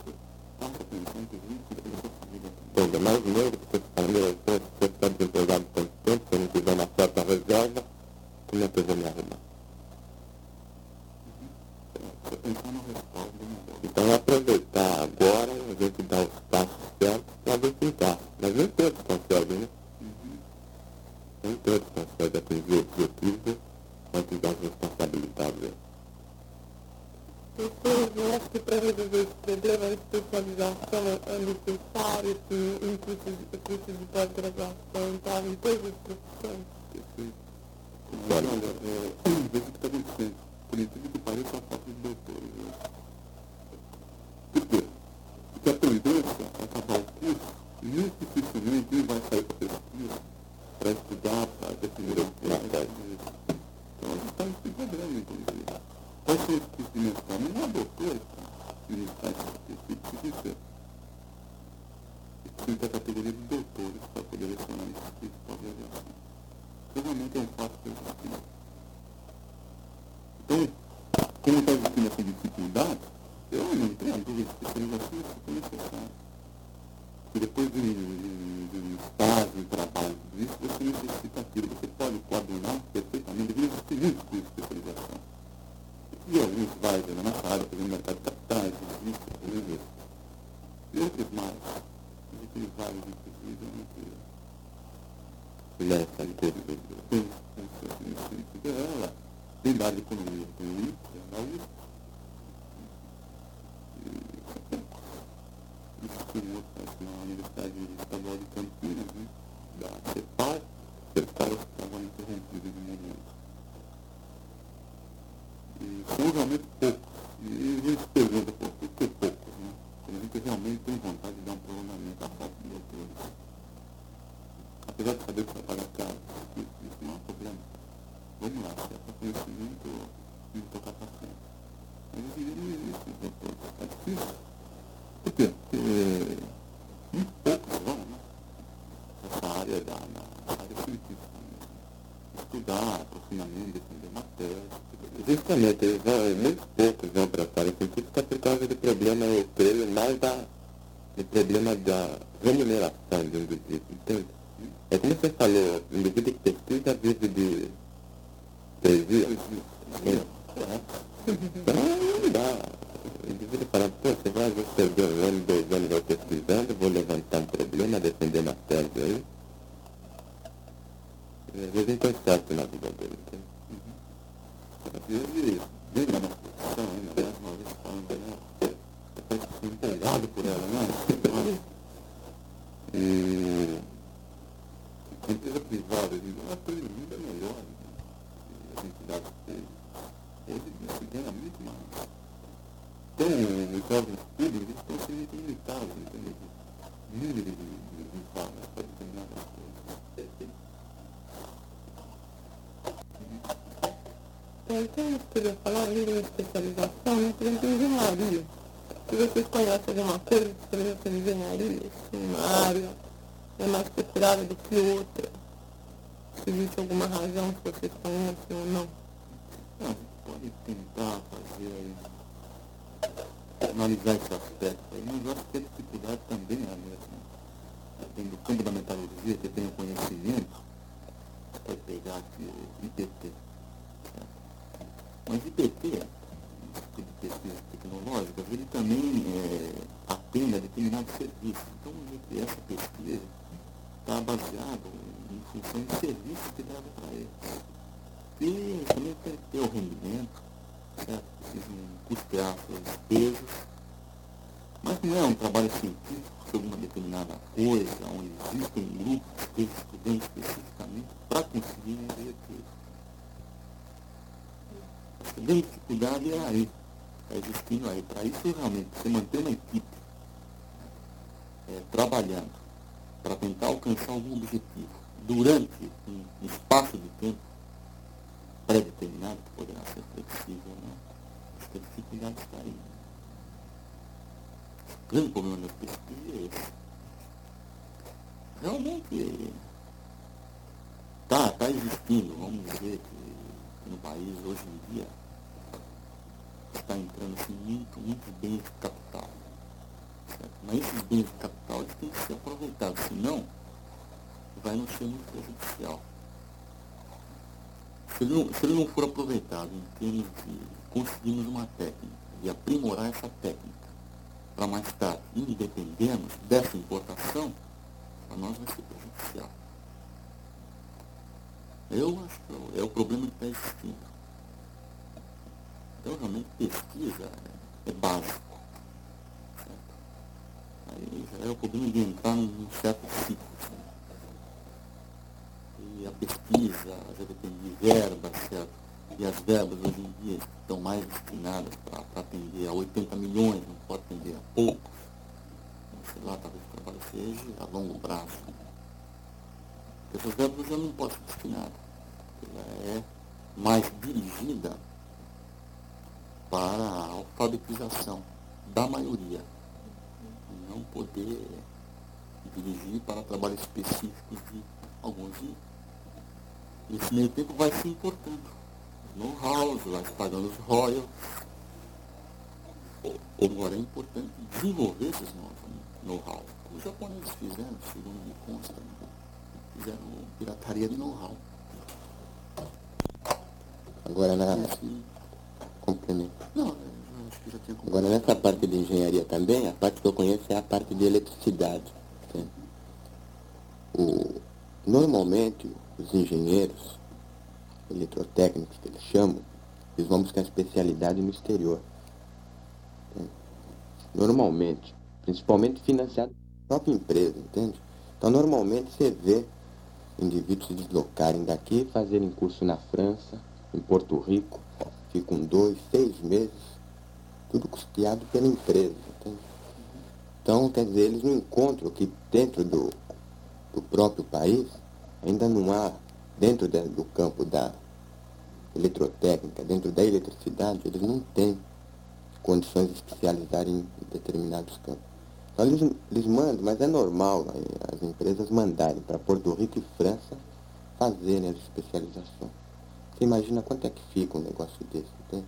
Ainda mais medo, porque você fala, meu, se você está desempregado tanto tempo, se eu não tiver uma certa reserva, como é que eu vou me arrumar? Então aproveitar agora, a gente dá os passos certos para ver se encaixa. Mas nem todos conseguem, né? Nem todos conseguem atingir o objetivo antes das responsabilidades. Eu acho que para resolver esse problema, a especialização é necessária, em cursos de pós-graduação, tá? Em todas as profissões. Olha, é, veja o que está acontecendo. Por incrível que pareça, a falta de doutores. Né? Por quê? Porque a tendência é acabar o curso e muito dificilmente ele vai sair para pesquisa, para estudar, para definir o que é. Então a gente está nesse problema, entendeu? Qual ser esse tipo de menção? Não é doutor, que está esse tipo de ser. Precisa ter a categoria de doutores para poder lecionar esse tipo de avaliação. Realmente é um fato que eu já. Então, como está existindo essa dificuldade, eu não tenho a dúvida de que a especialização é necessária. que depois de, de, de estágio, de trabalho, tudo isso, você necessita aquilo. Você pode coordenar perfeitamente, deve existir muitos cursos de especialização. E alguns vai na nossa área, por exemplo, no mercado de capitais, justiça, por exemplo. E outros mais. Existem vários especializações. Mulher, sabe, teve, Tem, tem, ela tem da área de economia, tem o I F, tem a U F. Existem outras na Universidade Estadual de Campinas, né? Da CEPAL, CEPAL estava interrompida de momento. E são realmente poucos. E a gente pergunta, por que poucos, né? Porque a gente realmente tem vontade de dar um prolongamento à falta de doutores. Apesar de saber que vai pagar caro, isso, isso não é um problema. Vamos lá, se é para conhecimento, tem que tocar para frente. Mas hoje em dia não existe doutores. É difícil. Por quê? Porque muito poucos vão, né? Essa área da, da área científica, né? Estudar profundamente, defender matérias. Justamente, eles vão, muito poucos vão para a área científica por causa do problema, eu creio, mais da, do problema da remuneração de um indivíduo, entende? É como você falou, o indivíduo que pesquisa vive de poesia. Então, não dá. O indivíduo fala, pô, você vai perder um ano, dois anos eu pesquisando, vou levantar um problema, defender uma tese aí. Às vezes não tem certo na vida dele, entende? Às vezes, vem na nossa profissão ainda, né? Uma vez falando, né? Você fica empolgado por ela, né? E a empresa privada, ela foi ainda melhor, né? As entidades públicas, eles se ganham muito mais. Então, os órgãos públicos, eles estão sendo muito limitados, entendeu? Número de, de, de vagas para determinadas coisas. Então, eu queria falar ali de uma especialização, né? Por exemplo, engenharia. Se vocês conhecem alguma coisa, por exemplo, engenharia, assim, uma área é mais procurada do que outra. Se existe alguma razão que vocês conhecem ou não. Não, a gente pode tentar fazer aí, analisar esse aspecto aí, mas eu acho que a dificuldade também é a mesma. Tem do campo da metalurgia, que tem o conhecimento, vai pegar aqui I P T. Mas I P T, Instituto de Pesquisas Tecnológicas, ele também é, atende a determinados serviços. Então, essa pesquisa está baseada em função de serviços que devem para eles. E também tem que ter o rendimento, certo? Precisam custear suas despesas. Mas não é um trabalho científico sobre uma determinada coisa, onde existem grupos de estudantes especificamente para conseguir um objetivo. A grande dificuldade é aí, está existindo aí. Para isso, realmente, você manter uma equipe é, trabalhando para tentar alcançar algum objetivo durante um, um espaço de tempo pré-determinado, que poderá ser flexível ou não, acho que a dificuldade está aí. O grande problema das pesquisas é esse. Realmente está tá existindo, vamos dizer que no país hoje em dia está entrando assim, muito, muitos bens de capital. Certo? Mas esses bens de capital eles têm que ser aproveitados, senão vai não ser muito prejudicial. Se ele, não, se ele não for aproveitado em termos de conseguirmos uma técnica, de aprimorar essa técnica, para mais tarde independermos dessa importação, para nós vai ser prejudicial. Eu acho que é o problema que está existindo. Então, realmente, pesquisa é, é básico. Certo? Aí já é o problema de entrar num certo ciclo. Certo? E a pesquisa já depende de verbas, certo? E as verbas hoje em dia estão mais destinadas para atender a oitenta milhões, não pode atender a poucos. Então, sei lá, talvez o trabalho seja a longo prazo. Essas verbas já não podem ser destinadas. Ela é mais dirigida para a alfabetização da maioria. Não poder dirigir para trabalhos específicos de alguns. Nesse meio tempo vai se importando know-how, vai se pagando os royalties. Agora é importante desenvolver esses know-how. Os japoneses fizeram, segundo me consta, fizeram pirataria de know-how. Agora, na... É, sim. Complemento. Não, eu acho que já tinha completado. Agora, nessa parte de engenharia também, a parte que eu conheço é a parte de eletricidade. Né? O... Normalmente, os engenheiros eletrotécnicos, que eles chamam, eles vão buscar especialidade no exterior. Né? Normalmente, principalmente financiado pela própria empresa, entende? Então, normalmente, você vê indivíduos se deslocarem daqui e fazerem curso na França, em Porto Rico, ficam dois, seis meses, tudo custeado pela empresa, entende? Então, quer dizer, eles não encontram que dentro do, do próprio país, ainda não há, dentro de, do campo da eletrotécnica, dentro da eletricidade, eles não têm condições de especializarem em determinados campos. Então, eles, eles mandam, mas é normal as empresas mandarem para Porto Rico e França fazerem as especializações. Você imagina quanto é que fica um negócio desse, entende?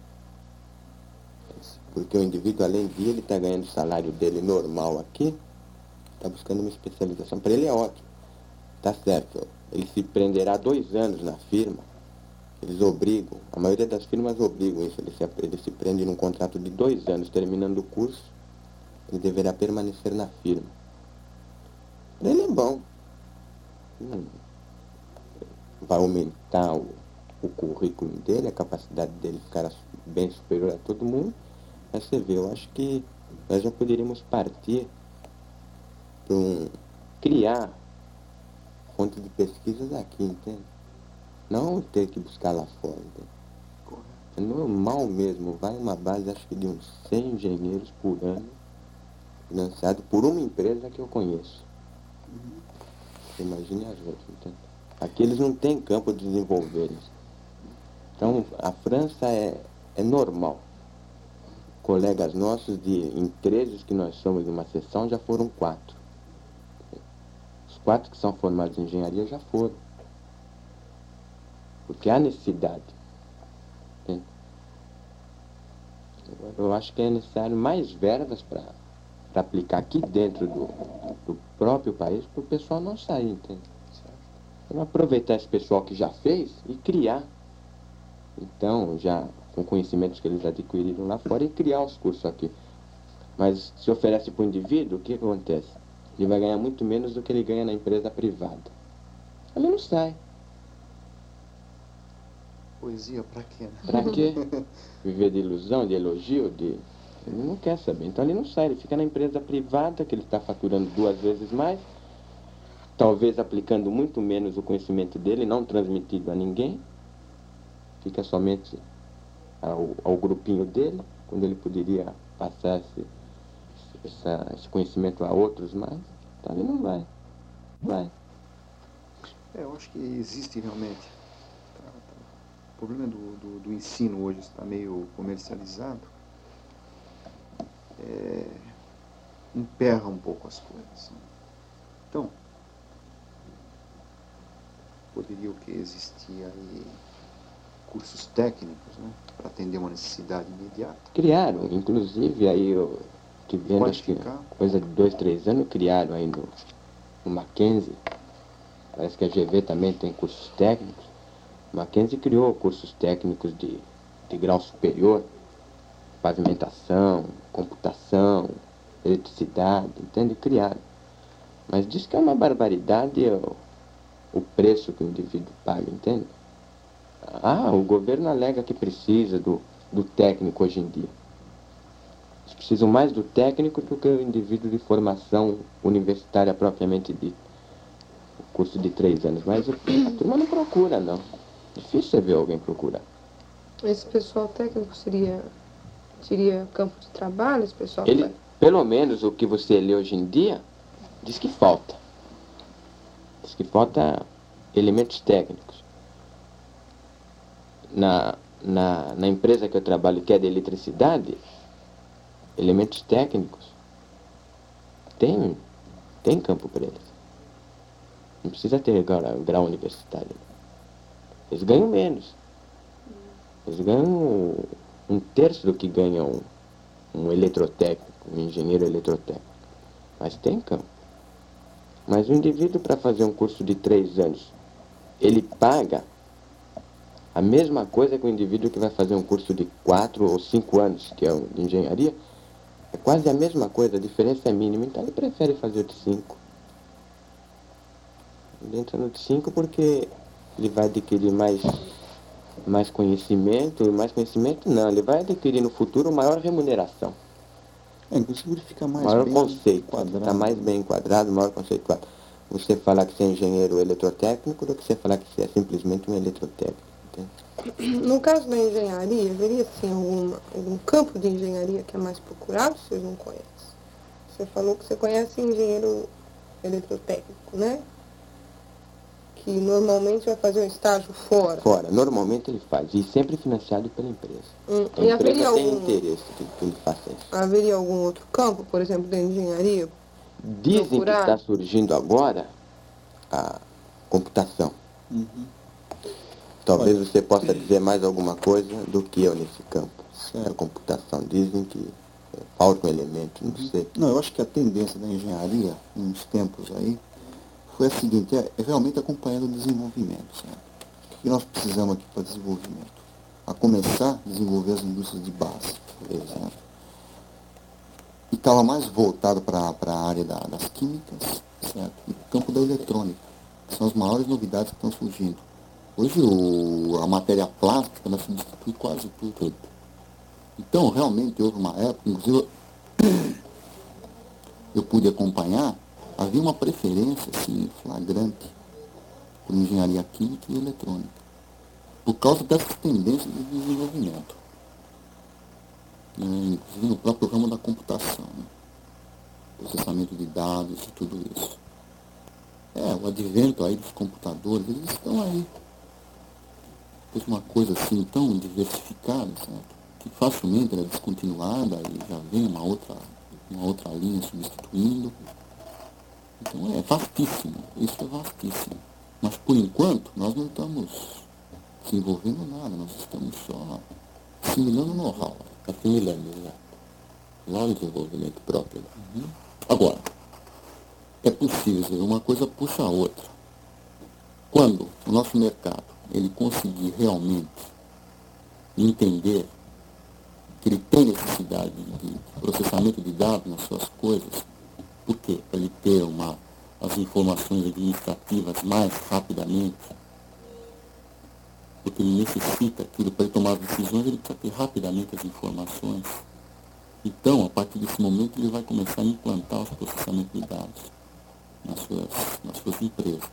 Porque o indivíduo, além de ele estar ganhando o salário dele normal aqui, está buscando uma especialização. Para ele é ótimo. Tá certo. Ele se prenderá dois anos na firma. Eles obrigam, a maioria das firmas obrigam isso. Ele se, ele se prende num contrato de dois anos, terminando o curso, ele deverá permanecer na firma. Para ele é bom. Hum. Vai aumentar o, o currículo dele, a capacidade dele ficar bem superior a todo mundo. Mas você vê, eu acho que nós já poderíamos partir para um, criar fonte de pesquisas aqui, entende? Não ter que buscar lá fora, entende? É normal mesmo, vai uma base, acho que de uns cem engenheiros por ano, financiado por uma empresa que eu conheço. Você imagine as outras, entende? Aqui eles não têm campo de desenvolver isso. Então, a França é, é normal. Colegas nossos, de, em treze que nós somos de uma seção, já foram quatro. Os quatro que são formados em engenharia já foram. Porque há necessidade. Entende? Eu acho que é necessário mais verbas para aplicar aqui dentro do, do próprio país, para o pessoal não sair, entende? Então, aproveitar esse pessoal que já fez e criar. Então, já com conhecimentos que eles adquiriram lá fora, e criar os cursos aqui. Mas se oferece para o indivíduo, o que acontece? Ele vai ganhar muito menos do que ele ganha na empresa privada. Ele não sai. Poesia pra quê, né? Pra quê? Viver de ilusão, de elogio, de... Ele não quer saber. Então ele não sai, ele fica na empresa privada, que ele está faturando duas vezes mais, talvez aplicando muito menos o conhecimento dele, não transmitido a ninguém. Fica somente ao, ao grupinho dele, quando ele poderia passar esse, essa, esse conhecimento a outros mais. Então ele não vai. Vai. É, eu acho que existe realmente. Tá, tá. O problema do, do, do ensino hoje está meio comercializado. É, emperra um pouco as coisas. Né? Então, poderia o que existir aí cursos técnicos, né, para atender uma necessidade imediata. Criaram, inclusive, aí eu estive vendo, acho que coisa de dois, três anos, criaram aí no, no Mackenzie. Parece que a G V também tem cursos técnicos. O Mackenzie criou cursos técnicos de, de grau superior, pavimentação, computação, eletricidade, entende? Criaram. Mas diz que é uma barbaridade o, o preço que o indivíduo paga, entende? Ah, o governo alega que precisa do, do técnico hoje em dia. Eles precisam mais do técnico do que o indivíduo de formação universitária propriamente dita. O curso de três anos. Mas a turma não procura, não. Difícil você ver alguém procurar. Esse pessoal técnico seria, seria campo de trabalho, esse pessoal? Ele, pelo menos o que você lê hoje em dia, diz que falta. Diz que falta elementos técnicos. Na, na, na empresa que eu trabalho, que é de eletricidade, elementos técnicos, tem, tem campo para eles. Não precisa ter grau, grau universitário. Eles ganham menos. Eles ganham um terço do que ganha um, um eletrotécnico, um engenheiro eletrotécnico. Mas tem campo. Mas o indivíduo, para fazer um curso de três anos, ele paga a mesma coisa que o indivíduo que vai fazer um curso de quatro ou cinco anos, que é o de engenharia, é quase a mesma coisa, a diferença é mínima, então ele prefere fazer o de cinco. Ele entra no de cinco porque ele vai adquirir mais, mais conhecimento, e mais conhecimento não, ele vai adquirir no futuro maior remuneração. É, inclusive ele fica mais maior bem conceito, enquadrado. está mais bem enquadrado, maior conceituado. Você falar que você é engenheiro eletrotécnico do que você falar que você é simplesmente um eletrotécnico. Entende? No caso da engenharia, haveria sim alguma, algum campo de engenharia que é mais procurado, o senhor não conhece? Você falou que você conhece engenheiro eletrotécnico, né? Que normalmente vai fazer um estágio fora. Fora, normalmente ele faz, e sempre financiado pela empresa. Hum, A e empresa haveria tem algum, interesse de que ele faça isso. haveria algum outro campo, por exemplo, da engenharia? Dizem Procurar. que está surgindo agora a computação. Uhum. Talvez Olha, você possa dizer mais alguma coisa do que eu nesse campo. Certo. A computação. Dizem que é, falta um elemento, não Uhum. sei. Não, eu acho que a tendência da engenharia, uns tempos aí, foi a seguinte, é, é realmente acompanhando o desenvolvimento, certo? O que nós precisamos aqui para desenvolvimento? A começar a desenvolver as indústrias de base, certo? E estava mais voltado para a área da, das químicas, certo? E o campo da eletrônica, que são as maiores novidades que estão surgindo. Hoje o, a matéria plástica vai substitui quase tudo. Então, realmente, houve uma época, inclusive eu pude acompanhar, havia uma preferência assim, flagrante por engenharia química e eletrônica, por causa dessas tendências de desenvolvimento. É, inclusive no próprio ramo da computação, né? Processamento de dados e tudo isso. É, o advento aí dos computadores, eles estão aí. Fez uma coisa assim tão diversificada, certo? Que facilmente ela é descontinuada e já vem uma outra, uma outra linha substituindo. Então é vastíssimo, isso é vastíssimo. Mas por enquanto nós não estamos desenvolvendo nada, nós estamos só assimilando know-how. Assimilando, né? Não desenvolvimento próprio. Uhum. Agora, é possível, uma coisa puxa a outra. Quando o nosso mercado ele conseguir realmente entender que ele tem necessidade de processamento de dados nas suas coisas, por quê? Para ele ter uma, as informações administrativas mais rapidamente, porque ele necessita aquilo para ele tomar as decisões, ele precisa ter rapidamente as informações. Então, a partir desse momento, ele vai começar a implantar os processamentos de dados nas suas, nas suas empresas.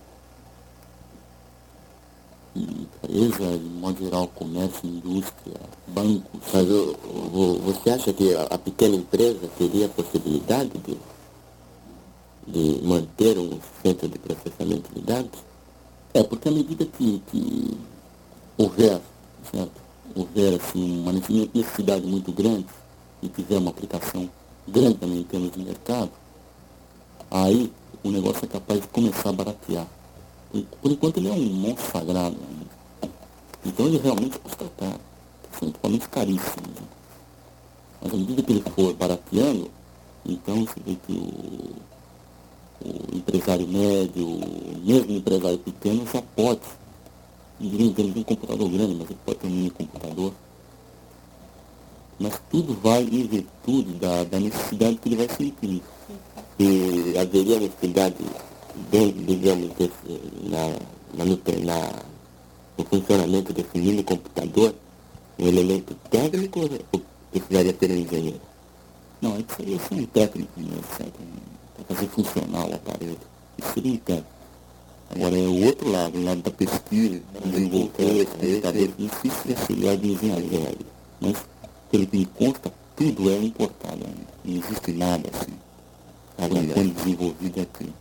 Empresa, de modo geral, comércio, indústria, bancos. Mas o, o, você acha que a, a pequena empresa teria a possibilidade de, de manter um centro de processamento de dados? É, porque à medida que, que houver, certo? houver assim, uma necessidade muito grande e tiver uma aplicação grande também em termos de mercado, aí o negócio é capaz de começar a baratear. Por, por enquanto ele é um monstro sagrado, né? Então ele realmente custa caro, são equipamentos caríssimos. Né? Mas à medida que ele for barateando, então você vê que o, o empresário médio, mesmo o empresário pequeno, já pode, não diria em termos de um computador grande, mas ele pode ter um mini computador. Mas tudo vai em virtude da, da necessidade que ele vai sentir. E haveria necessidade, dentro, digamos, desse, na, na, na, no funcionamento desse mini computador, um elemento técnico ou precisaria ser um engenheiro? Não, isso seria ser um técnico, né, para fazer funcionar o aparelho. Isso seria um técnico. Agora é o outro lado, o lado da pesquisa, desenvolver esse computador, isso já seria de engenharia. Mas, pelo que me consta, tudo é importado, né? Não existe nada assim, sendo desenvolvido aqui.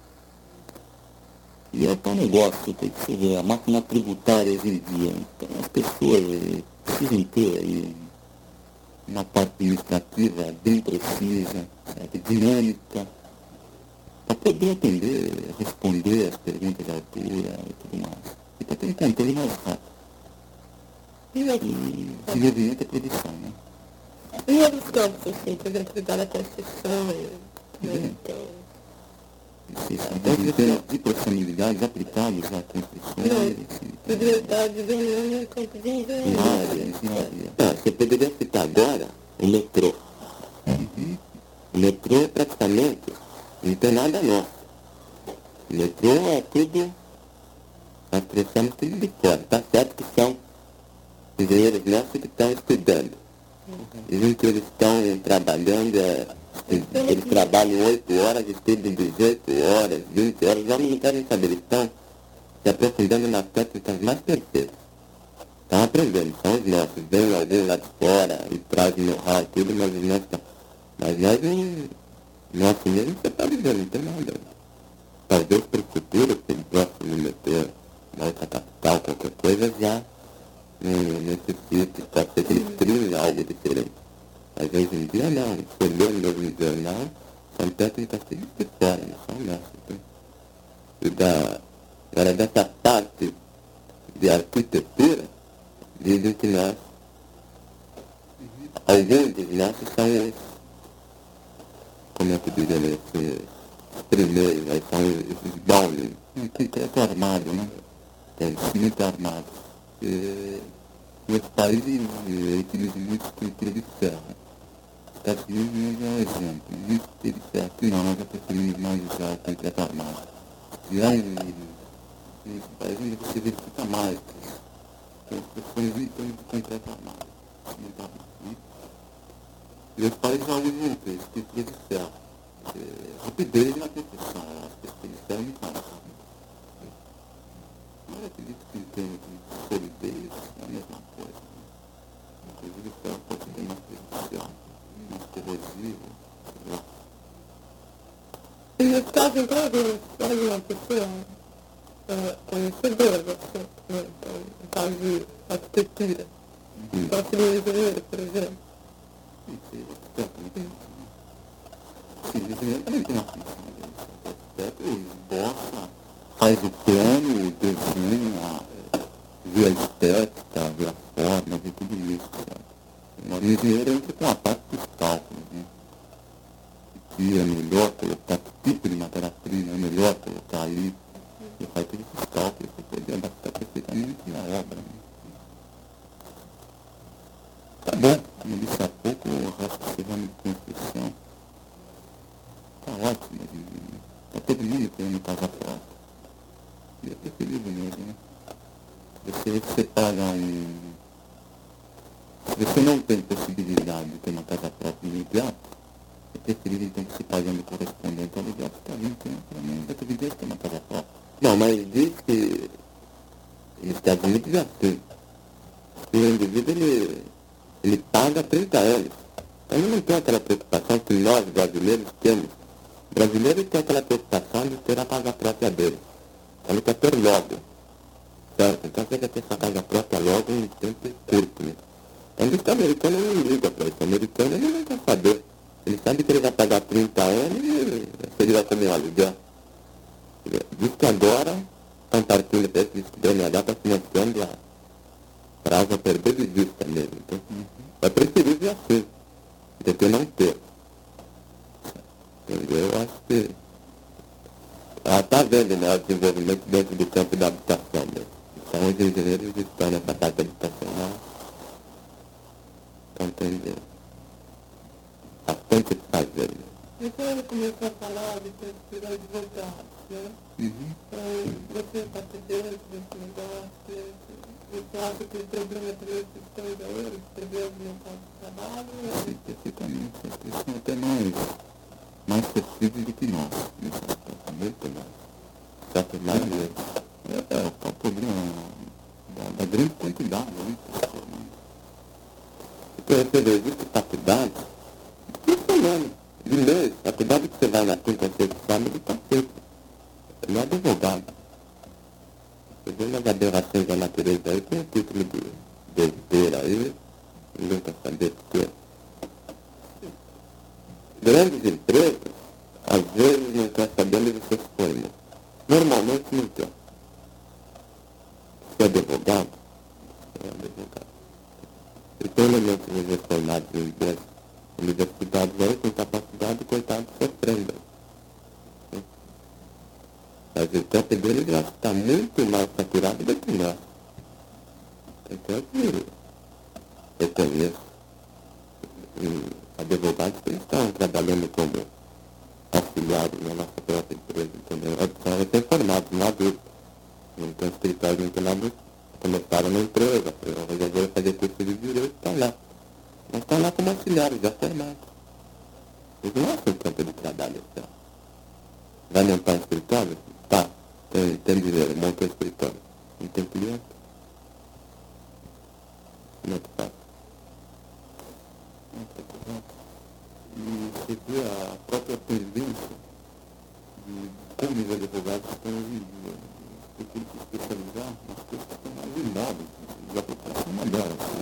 E é tal negócio, tem que ver, a máquina tributária exigia. Então as pessoas eh, precisam ter aí uma parte administrativa bem precisa, certo? Dinâmica, para poder atender, responder as perguntas à altura e tudo mais. E para ter um controle mais rápido. E, e desenvolvimento é predição, né? Em outros campos, assim, por exemplo, ligado à construção, então... Isso Esses termos de possibilidades aplicados à construção. Poderia estar dizendo no campo de engenharia. Não, você poderia citar agora o metrô. Uhum. O metrô praticamente não tem nada nosso. O metrô é tudo, nós crescemos tudo de fora. Tá certo que são engenheiros nossos que estão estudando. Dizem que eles estão trabalhando, é, eles trabalham oito horas, estudam dezoito horas, vinte horas, os homens não querem saber, eles estão se aprofundando nas técnicas mais perfeitas. Estão aprendendo, são os nossos, vem alguém lá de fora e trazem know-how e tudo, mas os nossos estão. Mas nós não, nosso mesmo você está vivendo, não tem nada. Talvez para o futuro, se ele gosta de meter na outra capital, qualquer coisa, já não necessita, pode ser que eles criem algo diferente. Mas hoje em dia não, você lê mesmo no jornal, são técnicas de fora, não são nossas. E da, agora dessa parte de arquitetura, dizem que nós, alguns de nós são os, como é que dizem, esses primeiros, aí são esses bons, que é armado, né? É, muito armado. E, os países utilizam muito estrutura de ferro. Estados Unidos é um exemplo. Muito estrutura de ferro. Que não, nós já preferimos mais usar o concreto armado. E lá em nos países você verifica mais. As pessoas não têm concreto armado. Muito armado. E os países já usam o estrutura de ferro. É, rapidez na construção. A estrutura de ferro é muito mais rápida. Mas eu acredito que tem solidez, é a mesma coisa. Inclusive o ferro pode ser mais prejudicial, mais corrosivo, sei lá. E nesse caso, então, eu uma pessoa uh, conhecedora do assunto, né? Então, no caso de arquitetura, então seria engenheiro, por exemplo. Sim, sim, engenheiro também tem uma função dele. Ele esboça, faz o plano, o desenho, a, vê a estética, vê a forma, vê tudo isso. O engenheiro entra com a parte dos cálculos, né? Que é melhor colocar que tipo de matéria-prima, é melhor colocar ali. E faz todos esses cálculos para poder adaptar perfeitamente a obra. Né? Tá bom, como eu disse há pouco, o resto do ramo de construção tá ótimo. Está todo mundo querendo casa própria. E é preferível mesmo, né? Você, você paga um... Se você não tem possibilidade de ter uma casa própria imediata, é preferível então que você pagando correspondente ao aluguel, porque alguém tem, pelo menos, vai ter que ter uma casa própria. Não, mas diz que nos Estados Unidos já tem. O indivíduo, ele, ele paga trinta anos. Ele não tem aquela preocupação que nós, brasileiros, temos. O brasileiro tem aquela preocupação de ter a casa própria dele. Ele quer ter logo. Certo? Então você quer ter sua casa própria logo em tempo curto, né? Ainda que o americano não liga para isso. O americano ele não quer saber. Ele sabe que ele vai pagar trinta anos e ele vai comer um aluguel. Diz que agora estão partindo para esse B N H, está financiando a prazo a perder de vista mesmo. Então, uhum. É preferível assim, do que não ter. Entendeu? Eu acho que ela está vendo, né, o desenvolvimento dentro do campo da habitação. Né? Então os engenheiros estão nessa parte habitacional. Estão entendendo. Bastante fazer. Né? Então ele começou a falar de ser advogado, né? Uhum. Então, você está dentro desse negócio, você acha que o problema é esse que estão hoje, escrever o mercado de trabalho? Sim, perfeitamente. Eles são até mais, mais flexíveis do que nós. Muito mais. Certo, mais mesmo. É, é, é o problema da, da grande quantidade, né? Porque você existe faculdade, funcionando. De mês, a faculdade que você vai na quinta, sexta, sábado, está feito. Ele é advogado. Você vê umas aberrações da natureza aí, tem o título de besteira aí, nunca saber o que é. Grandes empresas, às vezes, não quer saber onde você foi, né? Normalmente não quer. Você é advogado? Você é advogado. E tem elementos reformados em empresas, universidades aí, com capacidade, coitado, sofrendo. Mas o teto dele já está muito mais saturado do que nós. Então, que eu conheço um, advogados que estão trabalhando como auxiliares na nossa própria empresa, entendeu? São recém-formados, não adultos. Não tem escritório, não tem nada. Começaram na empresa, resolveram fazer curso de direito, estão lá. Mas estão lá como auxiliares, já formados. Eles não acham campo de trabalho, então. Vai montar um escritório? Tá. Tem, tem dinheiro, monta um escritório. Não tem cliente? Como é que faz? E você vê a própria tendência de como os advogados estão vindo. Você tem que especializar nas coisas que estão mais lindadas. Já proporção melhor.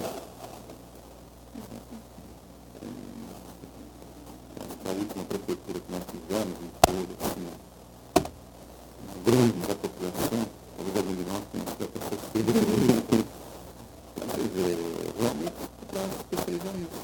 A última prefeitura que nós fizemos, em toda assim, grande da população, o governo de nós tem que ser a prefeitura. Mas, realmente, para especializar isso.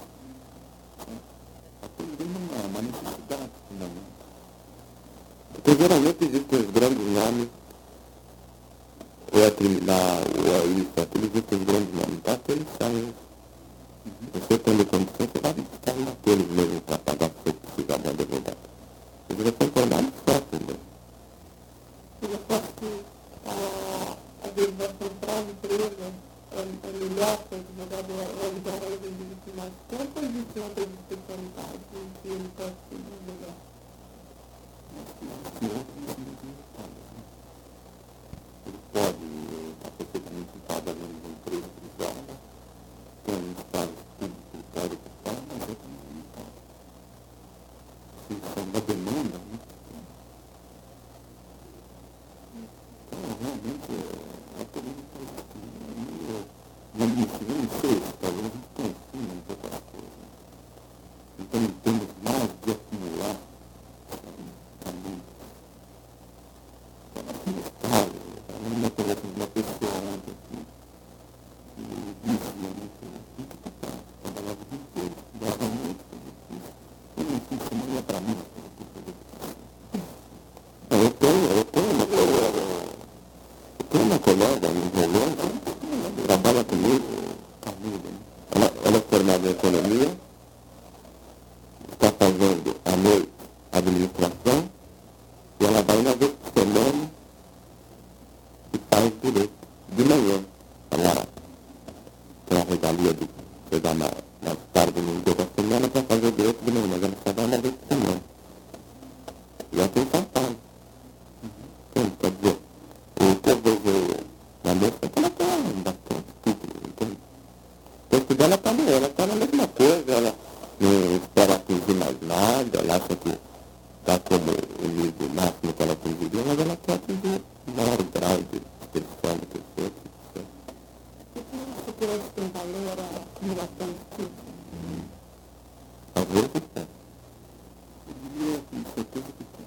Está tendo uma, uma necessidade, finalmente. Porque geralmente existem os grandes nomes, ou é criminal, ou é isso, aqueles existem os grandes nomes. Então, aqueles são. Você tendo condição, você vai estar naqueles mesmo para pagar se você precisar de advogado. Eles já são formados só, entendeu? Eu posso que a derivação para a empresa é melhor para o advogado realizar ela existe mais tempo ou existe outras especialidades que ele pode se desenvolver? Ele pode estar perfeitamente pagando uma empresa privada, tem um estado público, pode ocupar, mas é também não pode. Se isso é uma demanda, né? Então, realmente, é por isso que não me sei, talvez a gente confunda um pouco as coisas. Então, não temos mais de acumular a luta. Eu conversa com uma pessoa ontem aqui, e disse, eu não sei, muito capaz, trabalhava o dia inteiro, estudava muito, eu não sei se não ia para mim, eu tenho, eu tenho uma colega, eu tenho uma colega, um engenheiro, trabalha comigo, ela, ela é formada em economia, está fazendo à noite administração, e ela vai uma vez por semana e faz direito de manhã. Ela tem a regalia de chegar na, na tarde no dia da semana para fazer direito de manhã, mas ela só vai uma vez por semana. E ela tem São Paulo. Então, quer dizer, o que eu vejo na moça é que ela está bastante estúpida, entende? O texto dela está ela está na mesma coisa, ela não espera atingir mais nada, ela acha que está como o nível máximo que ela atingiria, mas ela quer atingir um maior grau de expressão do que o seu. E como você pode ter valor a acumulação de tudo? Talvez que tem. Eu diria com certeza que tem.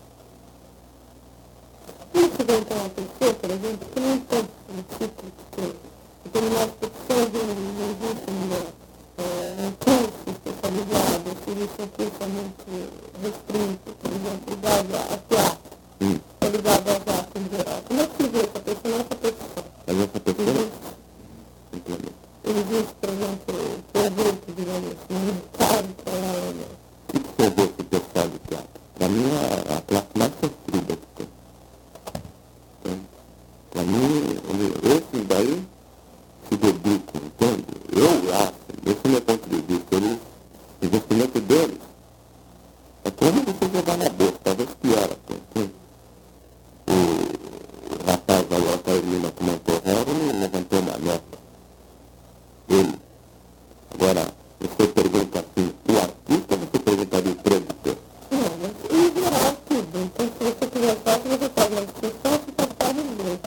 Quando você vê então uma pessoa, por exemplo, que não tem um ciclo de coisa, determinadas pessoas não existem um curso especializado, por isso é totalmente restrito, por exemplo, ligado a teatro, Hum. ou ligado às artes em geral. Como é que você vê essa pessoa nessa pessoa? Mas essa pessoa, simplesmente, Existe, por exemplo, projeto, digamos assim, militar para ela, né? o que você vê esse pessoal de teatro? Para mim é a classe mais sofrida que tem. Então, para mim, esses daí se dedicam, entende? Eu acho, esse é o meu ponto de vista, eles, o investimento deles é como você jogar na bolsa, talvez pior até, entende? O rapaz da Lota Lima que montou o Rero não levantou uma nota. Ele. Agora, você pergunta assim, o artista ou você perguntaria o produtor? Não, mas em geral tudo. Então, se você quiser falar, você faz uma discussão, você pode falar em inglês.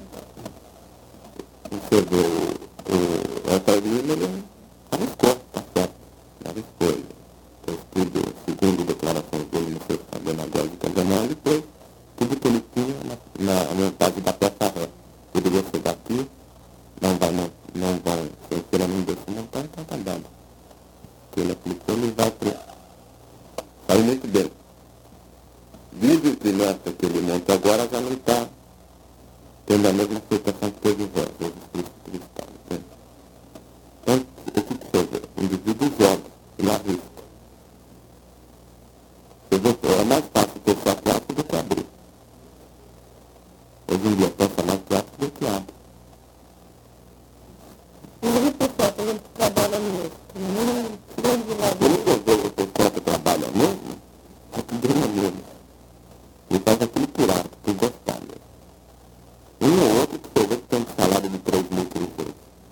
Você vê o, o Lota Lima, ele arriscou, tá certo, arriscou ele. Foi tudo, segundo declarações dele no seu demagógico jornal, e foi tudo que ele tinha na, na montagem da peça ré. Poderia chegar aqui, não vai, não, não vai, se não deixa montar, então tá dado. Ele aplicou e vai pro. Saiu muito bem. Vídeo de nota que ele monta agora já não está tendo a mesma aceitação que teve Jesus Cristo cristão. Né? Então, o que você vê? O indivíduo joga, ele arrisca. É mais fácil fechar plástico do que abrir. Hoje em dia, fecha mais plástico do que abre. E o pessoal que a gente trabalha nisso, no grande lado. Eu não vejo o pessoal que trabalha mesmo, é que ganha menos. E faz aquilo por arte, por gostar mesmo. Um ou outro que você vê que tem um salário de três mil cruzeiros.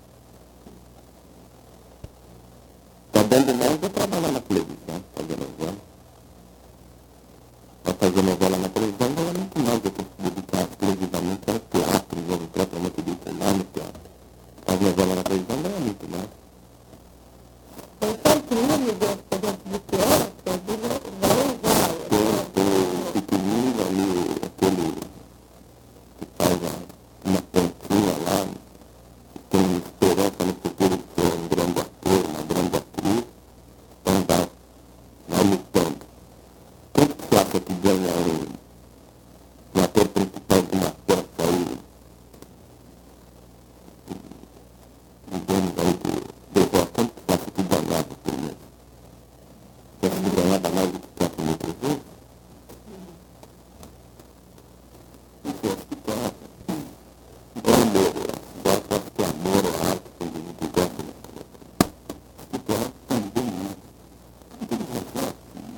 Está dando mais de trabalhar na televisão, fazer novela. Para fazer novela na televisão, não é muito mais do que se dedicar exclusivamente ao teatro, jogo propriamente dito, lá no teatro. As novelas na televisão não é muito mais. Então, crime dentro de teatro, vai usar. Tem o pequenininho ali, aquele que faz uma pontinha lá, que tem esperança no futuro de ser um grande ator, uma grande atriz, então vai, vai lutando. Quanto que você acha que ganha um, um ator principal de uma peça aí, digamos aí, de Deus, quanto que você acha que ganhava por mês? Você acha que ganhava mais do que quatro mil cruzeiros? Você acha que gosta? Ou amor, gosta de amor ou arte, tem gente que gosta de que gosta também, né? Tem gente que gosta assim.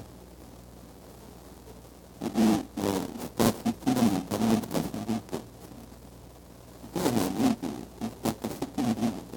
E, não, está assistindo muito, está muito assistindo um pouco. Então, realmente, isso está assistindo muito.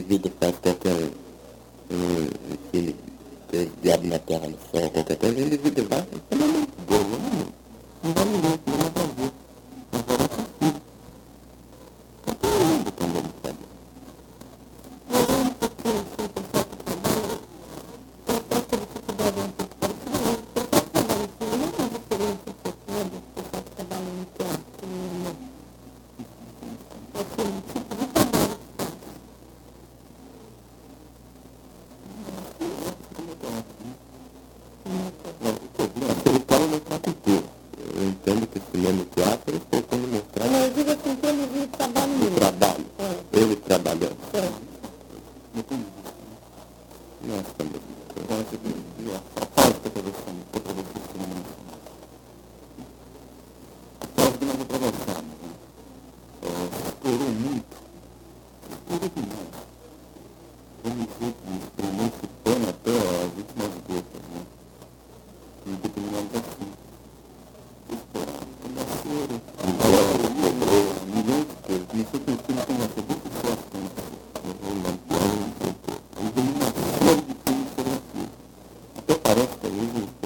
indivíduo faz qualquer um, aquele diabo na terra, no sol, qualquer coisa, o indivíduo vai e fala, não, boa, não, não vai ninguém, não vai fazer. Agora tá tudo. Tá todo mundo também, sabe? Mas é um pouquinho assim, com certo trabalho, eu faço a dificuldade um pouco parecida, eu faço trabalho assim, não tem diferença um pouquinho do que eu faço trabalho no teatro, né? Assim, tipo de trabalho. Ele fala no teatro inteiro. Eu entendo que cinema e teatro eles tentam mostrar. Não, eu digo assim, em termos de trabalho mesmo. Trabalho. É. Ele trabalhando. É. Nós também. Eu acho que a pausa que eu estou deixando, que eu estou deixando, a pausa que nós atravessamos, explorou muito, explorou demais. Vamos ver que extremou esse pano até as últimas gotas, né? E determinamos assim. Explorar, nascer, milhões de coisas. Comecei com o filme que nasceu muito sucesso, né? Aí veio uma série de filmes sobre aquilo. Até parece que às vezes